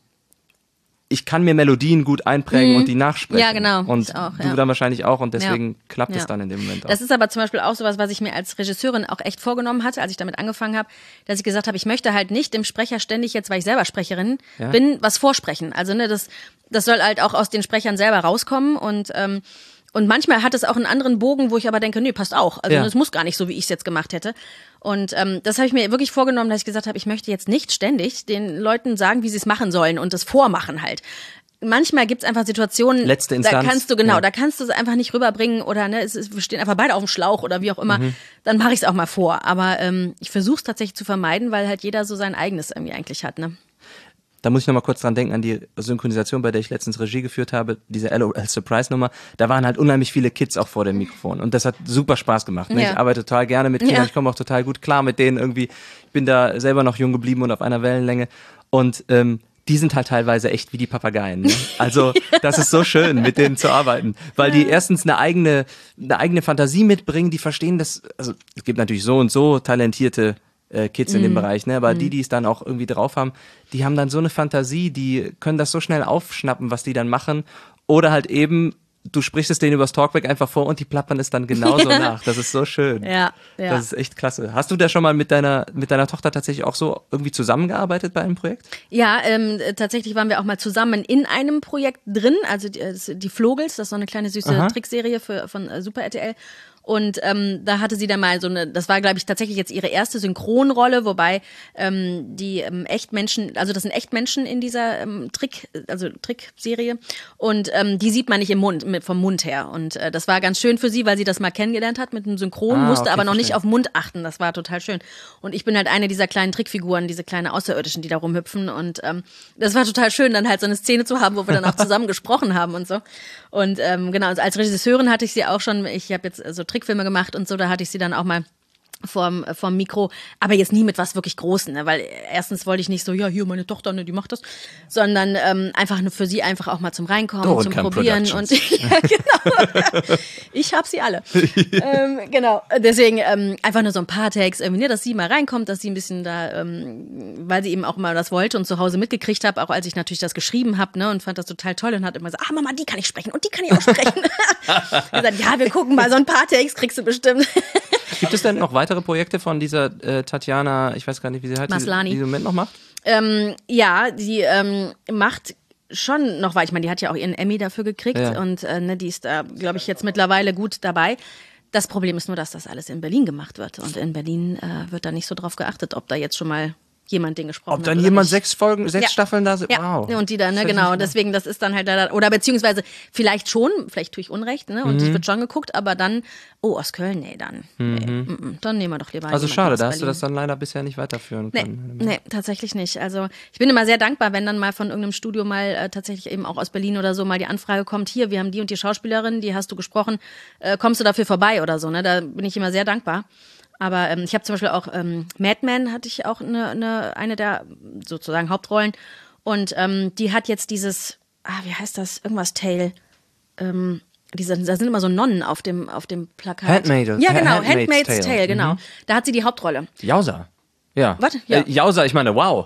ich kann mir Melodien gut einprägen und die nachsprechen. Ja, genau. Und Ich auch, du ja. dann wahrscheinlich auch und deswegen Ja. klappt es Ja. dann in dem Moment auch. Das ist aber zum Beispiel auch sowas, was ich mir als Regisseurin auch echt vorgenommen hatte, als ich damit angefangen habe, dass ich gesagt habe, ich möchte halt nicht dem Sprecher ständig jetzt, weil ich selber Sprecherin Ja. bin, was vorsprechen. Also ne, das, das soll halt auch aus den Sprechern selber rauskommen und ähm, und manchmal hat es auch einen anderen Bogen, wo ich aber denke, nee, passt auch. Also Ja. das muss gar nicht so, wie ich es jetzt gemacht hätte. Und ähm, das habe ich mir wirklich vorgenommen, dass ich gesagt habe, ich möchte jetzt nicht ständig den Leuten sagen, wie sie es machen sollen und das vormachen halt. Manchmal gibt es einfach Situationen, Letzte da Instanz. kannst du, genau, Ja. da kannst du es einfach nicht rüberbringen oder ne, es ist, wir stehen einfach beide auf dem Schlauch oder wie auch immer, Mhm. dann mache ich es auch mal vor. Aber ähm, ich versuche es tatsächlich zu vermeiden, weil halt jeder so sein eigenes irgendwie eigentlich hat, ne? Da muss ich nochmal kurz dran denken an die Synchronisation, bei der ich letztens Regie geführt habe, diese L O L-Surprise-Nummer. Da waren halt unheimlich viele Kids auch vor dem Mikrofon und das hat super Spaß gemacht. Ne? Ja. Ich arbeite total gerne mit Kindern, Ja. ich komme auch total gut klar mit denen irgendwie. Ich bin da selber noch jung geblieben und auf einer Wellenlänge und ähm, die sind halt teilweise echt wie die Papageien. Ne? Also das ist so schön, mit denen zu arbeiten, weil die erstens eine eigene, eine eigene Fantasie mitbringen, die verstehen das, also es gibt natürlich so und so talentierte äh, Kids in dem Bereich, ne? Aber die, die es dann auch irgendwie drauf haben, die haben dann so eine Fantasie, die können das so schnell aufschnappen, was die dann machen. Oder halt eben, du sprichst es denen übers Talkback einfach vor und die plappern es dann genauso nach. Das ist so schön. Ja, ja. Das ist echt klasse. Hast du da schon mal mit deiner, mit deiner Tochter tatsächlich auch so irgendwie zusammengearbeitet bei einem Projekt? Ja, ähm, tatsächlich waren wir auch mal zusammen in einem Projekt drin, also die, äh, die Flogels, das ist so eine kleine süße Aha. Trickserie für, von äh, Super R T L. Und ähm, da hatte sie dann mal so eine, das war, glaube ich, tatsächlich jetzt ihre erste Synchronrolle, wobei ähm, die ähm, Echtmenschen, also das sind Echtmenschen in dieser ähm, Trick, also Trickserie. Und ähm, die sieht man nicht im Mund, mit, vom Mund her. Und äh, das war ganz schön für sie, weil sie das mal kennengelernt hat mit dem Synchron, Ah, musste okay, aber noch nicht verstehe. auf Mund achten. Das war total schön. Und ich bin halt eine dieser kleinen Trickfiguren, diese kleinen Außerirdischen, die da rumhüpfen. Und ähm, das war total schön, dann halt so eine Szene zu haben, wo wir dann auch zusammen gesprochen haben und so. Und ähm, genau, als Regisseurin hatte ich sie auch schon, ich habe jetzt so Trickfilme gemacht und so, da hatte ich sie dann auch mal vorm, vorm Mikro, aber jetzt nie mit was wirklich Großen, ne? Weil erstens wollte ich nicht so, ja, hier meine Tochter, ne, die macht das, sondern ähm, einfach nur für sie einfach auch mal zum Reinkommen, zum Dorenkamp Probieren Productions. und ja, genau. Ich hab sie alle. ähm, genau, deswegen ähm, einfach nur so ein paar Takes, irgendwie, ne, dass sie mal reinkommt, dass sie ein bisschen da, ähm, weil sie eben auch mal das wollte und zu Hause mitgekriegt habe, auch als ich natürlich das geschrieben habe, ne, und fand das total toll und hat immer gesagt, ah Mama, die kann ich sprechen und die kann ich auch sprechen. gesagt, ja, wir gucken mal, so ein paar Takes kriegst du bestimmt. Gibt es denn noch weitere Projekte von dieser äh, Tatjana, ich weiß gar nicht, wie sie heißt, Maslany. die, die sie im Moment noch macht? Ähm, ja, die ähm, macht schon noch weiter. Ich meine, die hat ja auch ihren Emmy dafür gekriegt Ja. und äh, ne, die ist da, glaube ich, jetzt mittlerweile gut dabei. Das Problem ist nur, dass das alles in Berlin gemacht wird. Und in Berlin äh, wird da nicht so drauf geachtet, ob da jetzt schon mal jemand den gesprochen Ob hat. dann oder jemand nicht. sechs Folgen, sechs Ja. Staffeln da sind? Ja, Wow. und die dann, ne, Das hätte ich genau. nicht gedacht. Deswegen, das ist dann halt da, oder beziehungsweise vielleicht schon, vielleicht tue ich Unrecht, ne, und Mhm. es wird schon geguckt, aber dann, oh, aus Köln, nee, dann, nee, mm, mm, dann nehmen wir doch lieber Also jemanden schade, aus da hast du Berlin. das dann leider bisher nicht weiterführen Nee, können. nee, tatsächlich nicht. Also ich bin immer sehr dankbar, wenn dann mal von irgendeinem Studio mal äh, tatsächlich eben auch aus Berlin oder so mal die Anfrage kommt, hier, wir haben die und die Schauspielerin, die hast du gesprochen, äh, kommst du dafür vorbei oder so, ne? Da bin ich immer sehr dankbar. Aber ähm, ich habe zum Beispiel auch ähm, Mad Men hatte ich auch eine, eine, eine der sozusagen Hauptrollen und ähm, die hat jetzt dieses, ah, wie heißt das, irgendwas Tale, ähm, diese, da sind immer so Nonnen auf dem, auf dem Plakat. Handmaid- ja, genau, Handmaid's Handmaid's Tale. Tale, genau. Mhm. Da hat sie die Hauptrolle. Jausa. Ja. Was? Ja. Äh, Jausa, ich meine, wow.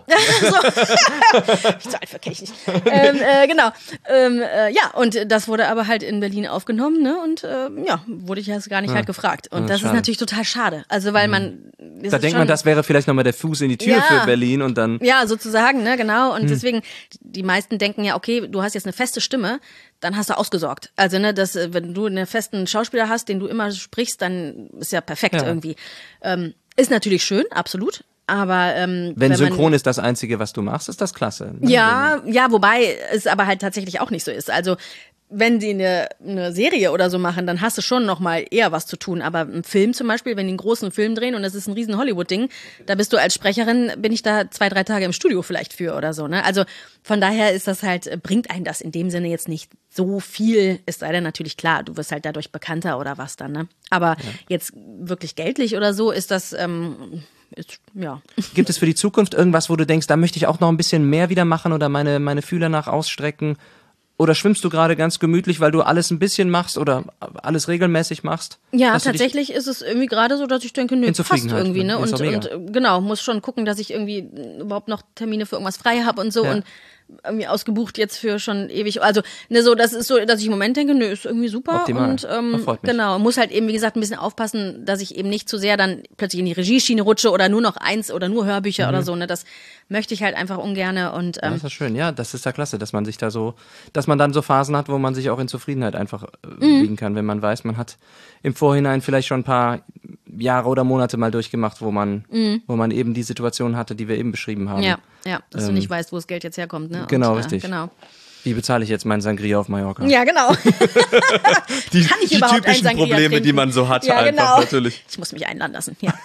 Ich zu alt für kenn ich nicht. ähm, äh, genau. Ähm, äh, ja, und das wurde aber halt in Berlin aufgenommen, ne? Und äh, ja, wurde ich jetzt gar nicht halt gefragt. Und Ja, das schade. ist natürlich total schade. Also weil man. das Da ist denkt schon- man, das wäre vielleicht nochmal der Fuß in die Tür Ja. für Berlin und dann. Ja, sozusagen, ne, genau. Hm. Und deswegen, die meisten denken ja, okay, du hast jetzt eine feste Stimme, dann hast du ausgesorgt. Also, ne, das, äh, wenn du einen festen Schauspieler hast, den du immer sprichst, dann ist ja perfekt Ja. irgendwie. Ähm, ist natürlich schön, absolut. Aber ähm, Wenn, man- Synchron ist das Einzige, was du machst, ist das klasse. Ne? Ja, ja, wobei es aber halt tatsächlich auch nicht so ist. Also wenn die eine, eine Serie oder so machen, dann hast du schon noch mal eher was zu tun. Aber im Film zum Beispiel, wenn die einen großen Film drehen und das ist ein riesen Hollywood-Ding, da bist du als Sprecherin, bin ich da zwei, drei Tage im Studio vielleicht für oder so. Ne? Also von daher ist das halt, bringt einen das in dem Sinne jetzt nicht so viel, es sei denn natürlich klar, du wirst halt dadurch bekannter oder was dann. Ne? Aber ja. jetzt wirklich geldlich oder so ist das... Ähm, Ist, ja. Gibt es für die Zukunft irgendwas, wo du denkst, da möchte ich auch noch ein bisschen mehr wieder machen oder meine, meine Fühler nach ausstrecken? Oder schwimmst du gerade ganz gemütlich, weil du alles ein bisschen machst oder alles regelmäßig machst? Ja, tatsächlich ist es irgendwie gerade so, dass ich denke, nö, passt irgendwie. Ne? Und, und genau, muss schon gucken, dass ich irgendwie überhaupt noch Termine für irgendwas frei habe und so. Ja. Und irgendwie ausgebucht jetzt für schon ewig. Also ne, so, das ist so, dass ich im Moment denke, nö, ist irgendwie super. Optimal. Und ähm, genau, muss halt eben, wie gesagt, ein bisschen aufpassen, dass ich eben nicht zu sehr dann plötzlich in die Regieschiene rutsche oder nur noch eins oder nur Hörbücher mhm. oder so. Ne, das möchte ich halt einfach ungerne. Und ähm, ja, das ist schön. Ja, das ist ja klasse, dass man sich da so, dass man dann so Phasen hat, wo man sich auch in Zufriedenheit einfach äh, mhm. wiegen kann, wenn man weiß, man hat im Vorhinein vielleicht schon ein paar Jahre oder Monate mal durchgemacht, wo man, mhm. wo man eben die Situation hatte, die wir eben beschrieben haben. Ja, ja, dass ähm, du nicht weißt, wo das Geld jetzt herkommt. Ne? Genau, und, richtig. Äh, genau. Wie bezahle ich jetzt meinen Sangria auf Mallorca? Ja, genau. die Kann ich die überhaupt typischen einen Sangria Probleme, trinken? die man so hat, ja, einfach genau. natürlich. Ich muss mich einladen lassen, ja.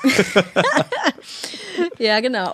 ja, genau.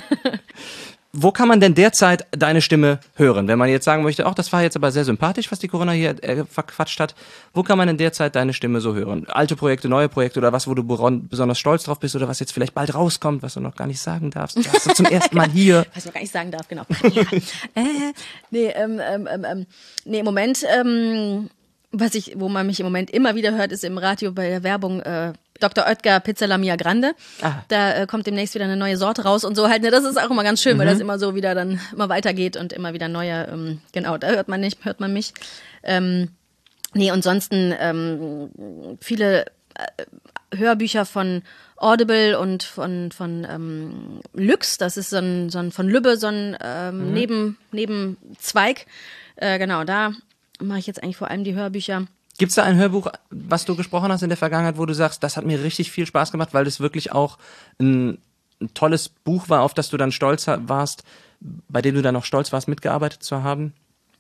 Wo kann man denn derzeit deine Stimme hören? Wenn man jetzt sagen möchte, ach, das war jetzt aber sehr sympathisch, was die Corinna hier äh, verquatscht hat. Wo kann man denn derzeit deine Stimme so hören? Alte Projekte, neue Projekte oder was, wo du besonders stolz drauf bist oder was jetzt vielleicht bald rauskommt, was du noch gar nicht sagen darfst? Das hast du zum ersten Mal hier. Was ich noch gar nicht sagen darf, genau. Ja. äh, nee, ähm, ähm, ähm, nee, im Moment, ähm, was ich, wo man mich im Moment immer wieder hört, ist im Radio bei der Werbung, äh, Doktor Oetker Pizza La Mia Grande. Ah. Da äh, kommt demnächst wieder eine neue Sorte raus und so halt. Ne, das ist auch immer ganz schön, mhm. weil das immer so wieder dann immer weitergeht und immer wieder neue, ähm, genau, da hört man nicht, hört man mich. Ähm, nee, und ansonsten ähm, viele äh, Hörbücher von Audible und von, von ähm, Lüx, das ist so ein, so ein von Lübbe, so ein ähm, mhm. Neben, Nebenzweig. Äh, genau, da mache ich jetzt eigentlich vor allem die Hörbücher. Gibt's da ein Hörbuch, was du gesprochen hast in der Vergangenheit, wo du sagst, das hat mir richtig viel Spaß gemacht, weil das wirklich auch ein, ein tolles Buch war, auf das du dann stolz warst, bei dem du dann auch stolz warst, mitgearbeitet zu haben?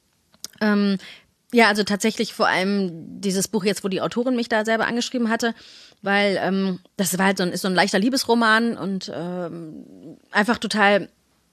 Ähm, ja, also tatsächlich vor allem dieses Buch jetzt, wo die Autorin mich da selber angeschrieben hatte, weil ähm, das war halt so ein, ist so ein leichter Liebesroman und ähm, einfach total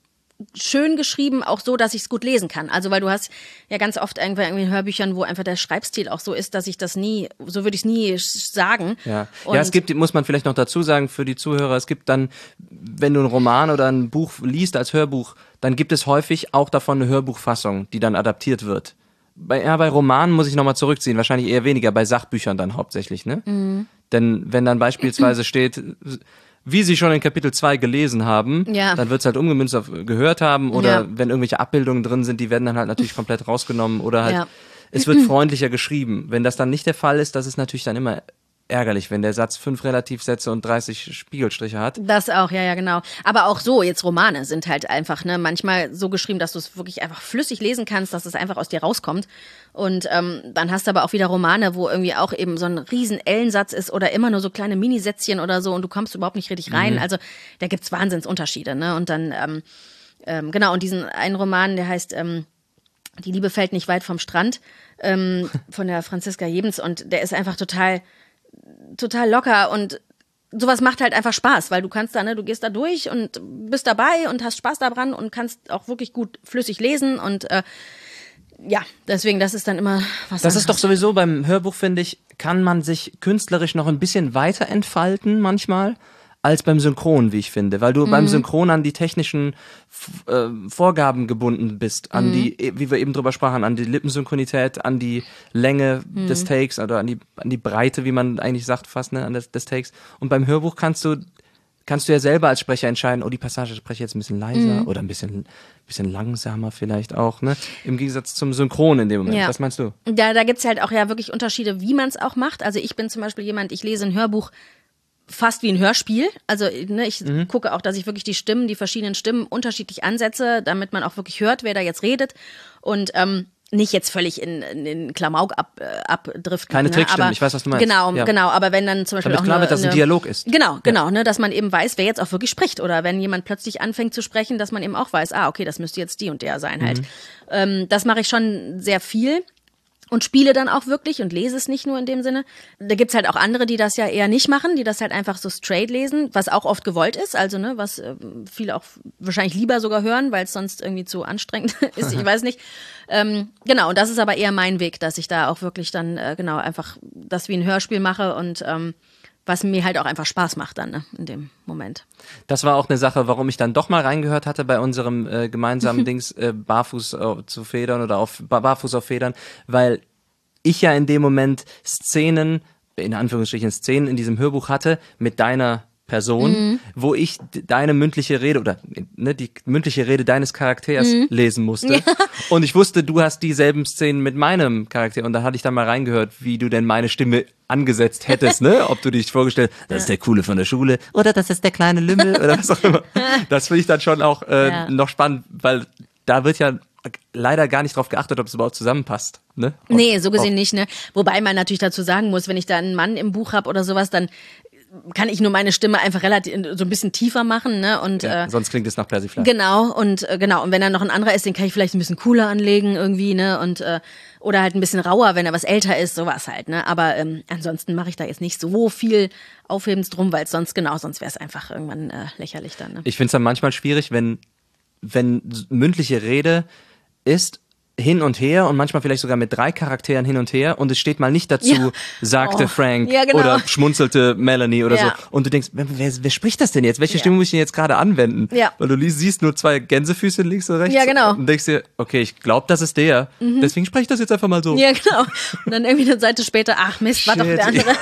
schön geschrieben, auch so, dass ich es gut lesen kann. Also weil du hast ja ganz oft irgendwie in Hörbüchern, wo einfach der Schreibstil auch so ist, dass ich das nie, so würde ich es nie sagen. Ja. ja, es gibt, muss man vielleicht noch dazu sagen für die Zuhörer, es gibt dann, wenn du einen Roman oder ein Buch liest als Hörbuch, dann gibt es häufig auch davon eine Hörbuchfassung, die dann adaptiert wird. Bei, ja, bei Romanen muss ich nochmal zurückziehen, wahrscheinlich eher weniger, bei Sachbüchern dann hauptsächlich, ne? Mhm. Denn wenn dann beispielsweise steht, wie sie schon in Kapitel zwei gelesen haben, ja. dann wird's halt umgemünzt auf gehört haben oder ja. wenn irgendwelche Abbildungen drin sind, die werden dann halt natürlich komplett rausgenommen oder halt, ja. es wird freundlicher geschrieben. Wenn das dann nicht der Fall ist, das ist natürlich dann immer ärgerlich, wenn der Satz fünf Relativsätze und dreißig Spiegelstriche hat. Das auch, ja, ja, genau. Aber auch so, jetzt Romane sind halt einfach, ne, manchmal so geschrieben, dass du es wirklich einfach flüssig lesen kannst, dass es einfach aus dir rauskommt. Und ähm, dann hast du aber auch wieder Romane, wo irgendwie auch eben so ein riesen Ellensatz ist oder immer nur so kleine Minisätzchen oder so und du kommst überhaupt nicht richtig rein. Mhm. Also da gibt's Wahnsinnsunterschiede, ne? Und dann, ähm, ähm, genau, und diesen einen Roman, der heißt ähm, Die Liebe fällt nicht weit vom Strand, ähm, von der Franziska Jebens und der ist einfach total total locker und sowas macht halt einfach Spaß, weil du kannst da, ne, du gehst da durch und bist dabei und hast Spaß daran und kannst auch wirklich gut flüssig lesen und äh, ja, deswegen, das ist dann immer was Das anderes. ist doch sowieso beim Hörbuch, finde ich, kann man sich künstlerisch noch ein bisschen weiter entfalten manchmal als beim Synchron, wie ich finde, weil du mhm. beim Synchron an die technischen äh, Vorgaben gebunden bist, an mhm. die, wie wir eben drüber sprachen, an die Lippensynchronität, an die Länge mhm. des Takes oder an die an die Breite, wie man eigentlich sagt fast, ne, an des, des Takes. Und beim Hörbuch kannst du kannst du ja selber als Sprecher entscheiden, oh, die Passage spreche ich jetzt ein bisschen leiser mhm. oder ein bisschen bisschen langsamer vielleicht auch, ne? Im Gegensatz zum Synchron in dem Moment. Ja. Was meinst du? Ja, da gibt's halt auch ja wirklich Unterschiede, wie man es auch macht. Also ich bin zum Beispiel jemand, ich lese ein Hörbuch fast wie ein Hörspiel. Also ne, ich mhm. gucke auch, dass ich wirklich die Stimmen, die verschiedenen Stimmen unterschiedlich ansetze, damit man auch wirklich hört, wer da jetzt redet. Und ähm, nicht jetzt völlig in, in, in Klamauk ab, äh, abdriften. Keine ne? Trickstimmen, aber, ich weiß, was du meinst. Genau, ja. genau. Aber wenn dann zum Beispiel Damit auch klar eine, wird, dass eine, ein Dialog ist. Genau, genau, ja. ne, dass man eben weiß, wer jetzt auch wirklich spricht. Oder wenn jemand plötzlich anfängt zu sprechen, dass man eben auch weiß, ah, okay, das müsste jetzt die und der sein halt. Mhm. Ähm, das mache ich schon sehr viel. und spiele dann auch wirklich und lese es nicht nur in dem Sinne. Da gibt's halt auch andere, die das ja eher nicht machen, die das halt einfach so straight lesen, was auch oft gewollt ist, also ne, was äh, viele auch wahrscheinlich lieber sogar hören, weil es sonst irgendwie zu anstrengend ist, ich weiß nicht. Ähm, genau, und das ist aber eher mein Weg, dass ich da auch wirklich dann äh, genau einfach das wie ein Hörspiel mache und ähm, was mir halt auch einfach Spaß macht dann ne, in dem Moment. Das war auch eine Sache, warum ich dann doch mal reingehört hatte bei unserem äh, gemeinsamen Dings äh, Barfuß äh, zu Federn oder auf Barfuß auf Federn, weil ich ja in dem Moment Szenen, in Anführungsstrichen Szenen in diesem Hörbuch hatte mit deiner Person, mhm. wo ich deine mündliche Rede oder ne, die mündliche Rede deines Charakters mhm. lesen musste. Ja. Und ich wusste, du hast dieselben Szenen mit meinem Charakter und da hatte ich dann mal reingehört, wie du denn meine Stimme angesetzt hättest, ne? Ob du dich vorgestellt, das ist der Coole von der Schule oder das ist der kleine Lümmel oder was auch immer. Das finde ich dann schon auch äh, ja. noch spannend, weil da wird ja leider gar nicht drauf geachtet, ob es überhaupt zusammenpasst. Ne? Ob, nee, so gesehen ob. nicht. Ne? Wobei man natürlich dazu sagen muss, wenn ich da einen Mann im Buch habe oder sowas, dann kann ich nur meine Stimme einfach relativ so ein bisschen tiefer machen, ne? Und ja, äh, sonst klingt es nach Persiflage. Genau und äh, genau und wenn dann noch ein anderer ist, den kann ich vielleicht ein bisschen cooler anlegen irgendwie, ne? Und äh, oder halt ein bisschen rauer, wenn er was älter ist, sowas halt, ne? Aber ähm, ansonsten mache ich da jetzt nicht so viel Aufhebens drum, weil sonst genau, sonst wäre es einfach irgendwann äh, lächerlich dann. Ne? Ich finde es dann manchmal schwierig, wenn wenn mündliche Rede ist hin und her und manchmal vielleicht sogar mit drei Charakteren hin und her und es steht mal nicht dazu, ja. sagte oh. Frank ja, genau. oder schmunzelte Melanie oder ja. so. Und du denkst, wer, wer, wer spricht das denn jetzt? Welche ja. Stimme muss ich denn jetzt gerade anwenden? Ja. Weil du liest, siehst nur zwei Gänsefüßchen links und rechts. Ja, genau. Und denkst dir, okay, ich glaube, das ist der. Mhm. Deswegen spreche ich das jetzt einfach mal so. Ja, genau. Und dann irgendwie eine Seite später, ach Mist, war Shit. doch der andere.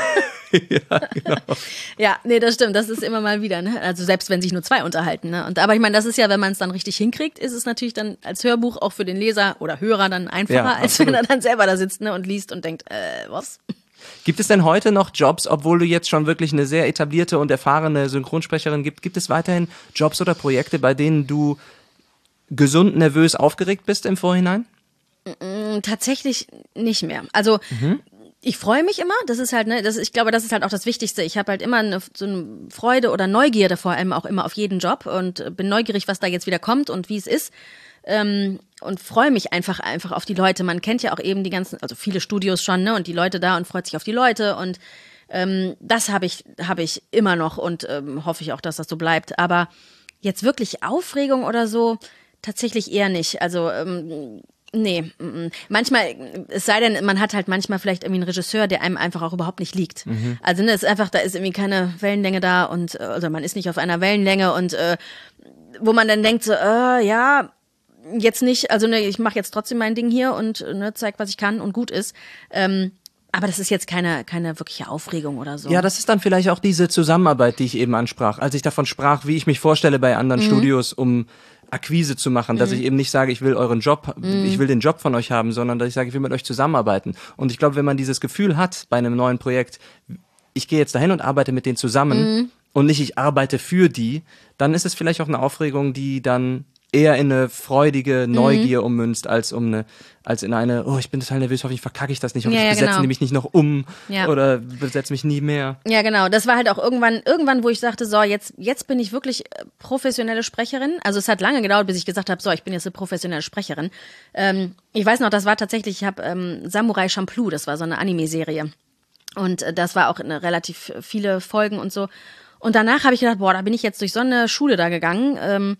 Ja, genau. Ja, nee, das stimmt. Das ist immer mal wieder, ne? Also selbst wenn sich nur zwei unterhalten, ne? Und aber ich meine, das ist ja, wenn man es dann richtig hinkriegt, ist es natürlich dann als Hörbuch auch für den Leser oder Hörer dann einfacher, ja, als absolut. Wenn er dann selber da sitzt, ne? Und liest und denkt, äh, was? Gibt es denn heute noch Jobs, obwohl du jetzt schon wirklich eine sehr etablierte und erfahrene Synchronsprecherin gibt, gibt es weiterhin Jobs oder Projekte, bei denen du gesund nervös aufgeregt bist im Vorhinein? Tatsächlich nicht mehr. Also mhm. ich freue mich immer, das ist halt, ne, das, ich glaube, das ist halt auch das Wichtigste. Ich habe halt immer eine, so eine Freude oder Neugierde vor allem auch immer auf jeden Job und bin neugierig, was da jetzt wieder kommt und wie es ist. Ähm, und freue mich einfach einfach auf die Leute. Man kennt ja auch eben die ganzen, also viele Studios schon, ne, und die Leute da und freut sich auf die Leute und ähm, das habe ich habe ich immer noch und ähm, hoffe ich auch, dass das so bleibt. Aber jetzt wirklich Aufregung oder so tatsächlich eher nicht. Also ähm, Nee, m-m. manchmal, es sei denn, man hat halt manchmal vielleicht irgendwie einen Regisseur, der einem einfach auch überhaupt nicht liegt. Mhm. Also ne, es ist einfach, da ist irgendwie keine Wellenlänge da und also man ist nicht auf einer Wellenlänge und äh, wo man dann denkt so, äh, ja, jetzt nicht, also ne, ich mache jetzt trotzdem mein Ding hier und ne, zeig, was ich kann und gut ist. Ähm, aber das ist jetzt keine keine wirkliche Aufregung oder so. Ja, das ist dann vielleicht auch diese Zusammenarbeit, die ich eben ansprach, als ich davon sprach, wie ich mich vorstelle bei anderen mhm. Studios, um Akquise zu machen, dass mhm. ich eben nicht sage, ich will euren Job, mhm. ich will den Job von euch haben, sondern dass ich sage, ich will mit euch zusammenarbeiten. Und ich glaube, wenn man dieses Gefühl hat bei einem neuen Projekt, ich gehe jetzt dahin und arbeite mit denen zusammen mhm. und nicht ich arbeite für die, dann ist es vielleicht auch eine Aufregung, die dann eher in eine freudige Neugier mhm. ummünzt, als um eine, als in eine, oh, ich bin total nervös, hoffentlich verkacke ich das nicht, hoffentlich ja, ja, besetzen genau. die mich nicht noch um ja. oder besetze mich nie mehr. Ja, genau. Das war halt auch irgendwann, irgendwann, wo ich sagte, so, jetzt, jetzt bin ich wirklich professionelle Sprecherin. Also es hat lange gedauert, bis ich gesagt habe, so, ich bin jetzt eine professionelle Sprecherin. Ähm, ich weiß noch, das war tatsächlich, ich habe ähm, Samurai Champloo, das war so eine Anime-Serie. Und äh, das war auch eine relativ viele Folgen und so. Und danach habe ich gedacht, boah, da bin ich jetzt durch so eine Schule da gegangen, ähm,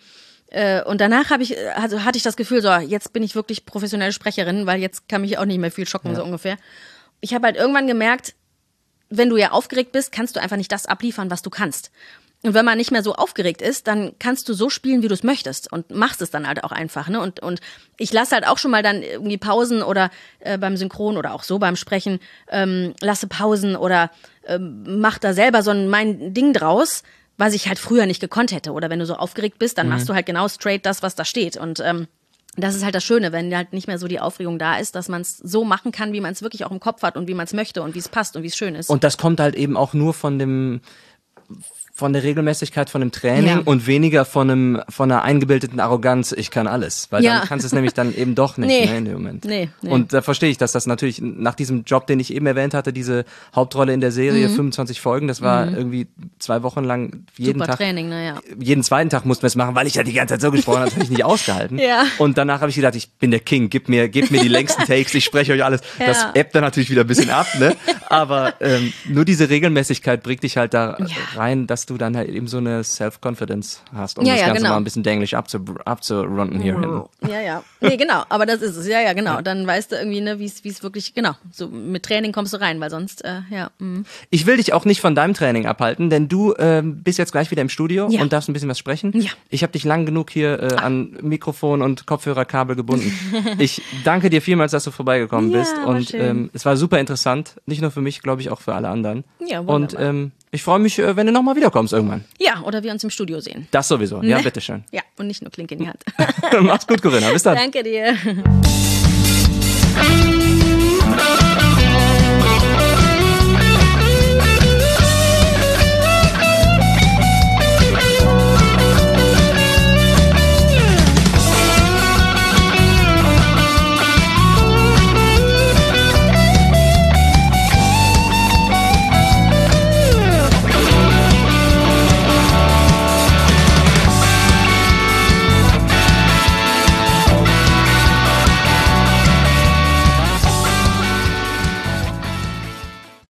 und danach habe ich, also hatte ich das Gefühl, so, jetzt bin ich wirklich professionelle Sprecherin, weil jetzt kann mich auch nicht mehr viel schocken, ja. so ungefähr. Ich habe halt irgendwann gemerkt, wenn du ja aufgeregt bist, kannst du einfach nicht das abliefern, was du kannst. Und wenn man nicht mehr so aufgeregt ist, dann kannst du so spielen, wie du es möchtest und machst es dann halt auch einfach, ne? Und und ich lasse halt auch schon mal dann irgendwie Pausen oder äh, beim Synchron oder auch so beim Sprechen ähm, lasse Pausen oder ähm, mach da selber so ein mein Ding draus, was ich halt früher nicht gekonnt hätte. Oder wenn du so aufgeregt bist, dann mhm. machst du halt genau straight das, was da steht. Und ähm, das ist halt das Schöne, wenn halt nicht mehr so die Aufregung da ist, dass man es so machen kann, wie man es wirklich auch im Kopf hat und wie man es möchte und wie es passt und wie es schön ist. Und das kommt halt eben auch nur von dem von der Regelmäßigkeit von dem Training Ja. und weniger von einem von einer eingebildeten Arroganz, ich kann alles. Weil Ja. dann kannst du es nämlich dann eben doch nicht Nee. ne, in dem Moment. Nee, nee. Und da verstehe ich, dass das natürlich nach diesem Job, den ich eben erwähnt hatte, diese Hauptrolle in der Serie, Mhm. fünfundzwanzig Folgen, das war Mhm. irgendwie zwei Wochen lang jeden Super Tag. Training, naja. Jeden zweiten Tag mussten wir es machen, weil ich ja die ganze Zeit so gesprochen habe, das habe ich nicht ausgehalten. Ja. Und danach habe ich gedacht, ich bin der King, gib mir, gib mir die längsten Takes, ich spreche euch alles. Ja. Das ebbt dann natürlich wieder ein bisschen ab, ne? Aber ähm, nur diese Regelmäßigkeit bringt dich halt da Ja. rein, dass du dann halt eben so eine Self-Confidence hast, um Ja, das ja, Ganze genau. mal ein bisschen denglisch abzu, abzurunden hier hin. Ja, ja. Nee, genau, aber das ist es. Ja, ja, genau. Dann weißt du irgendwie, ne, wie es wie es wirklich, genau, so mit Training kommst du rein, weil sonst, äh, ja. Mm. Ich will dich auch nicht von deinem Training abhalten, denn du ähm, bist jetzt gleich wieder im Studio Ja. und darfst ein bisschen was sprechen. Ja. Ich habe dich lang genug hier äh, an Mikrofon und Kopfhörerkabel gebunden. Ich danke dir vielmals, dass du vorbeigekommen Ja, bist war und schön. ähm, es war super interessant, nicht nur für mich, glaube ich, auch für alle anderen. Ja, und wunderbar. ähm, ich freue mich, äh, wenn du nochmal wiederkommst irgendwann. Ja, oder wir uns im Studio sehen. Das sowieso. Ja, Ne? bitteschön. Ja, und nicht nur Klinke in die Hand. Mach's gut, Corinna. Bis dann. Danke dir.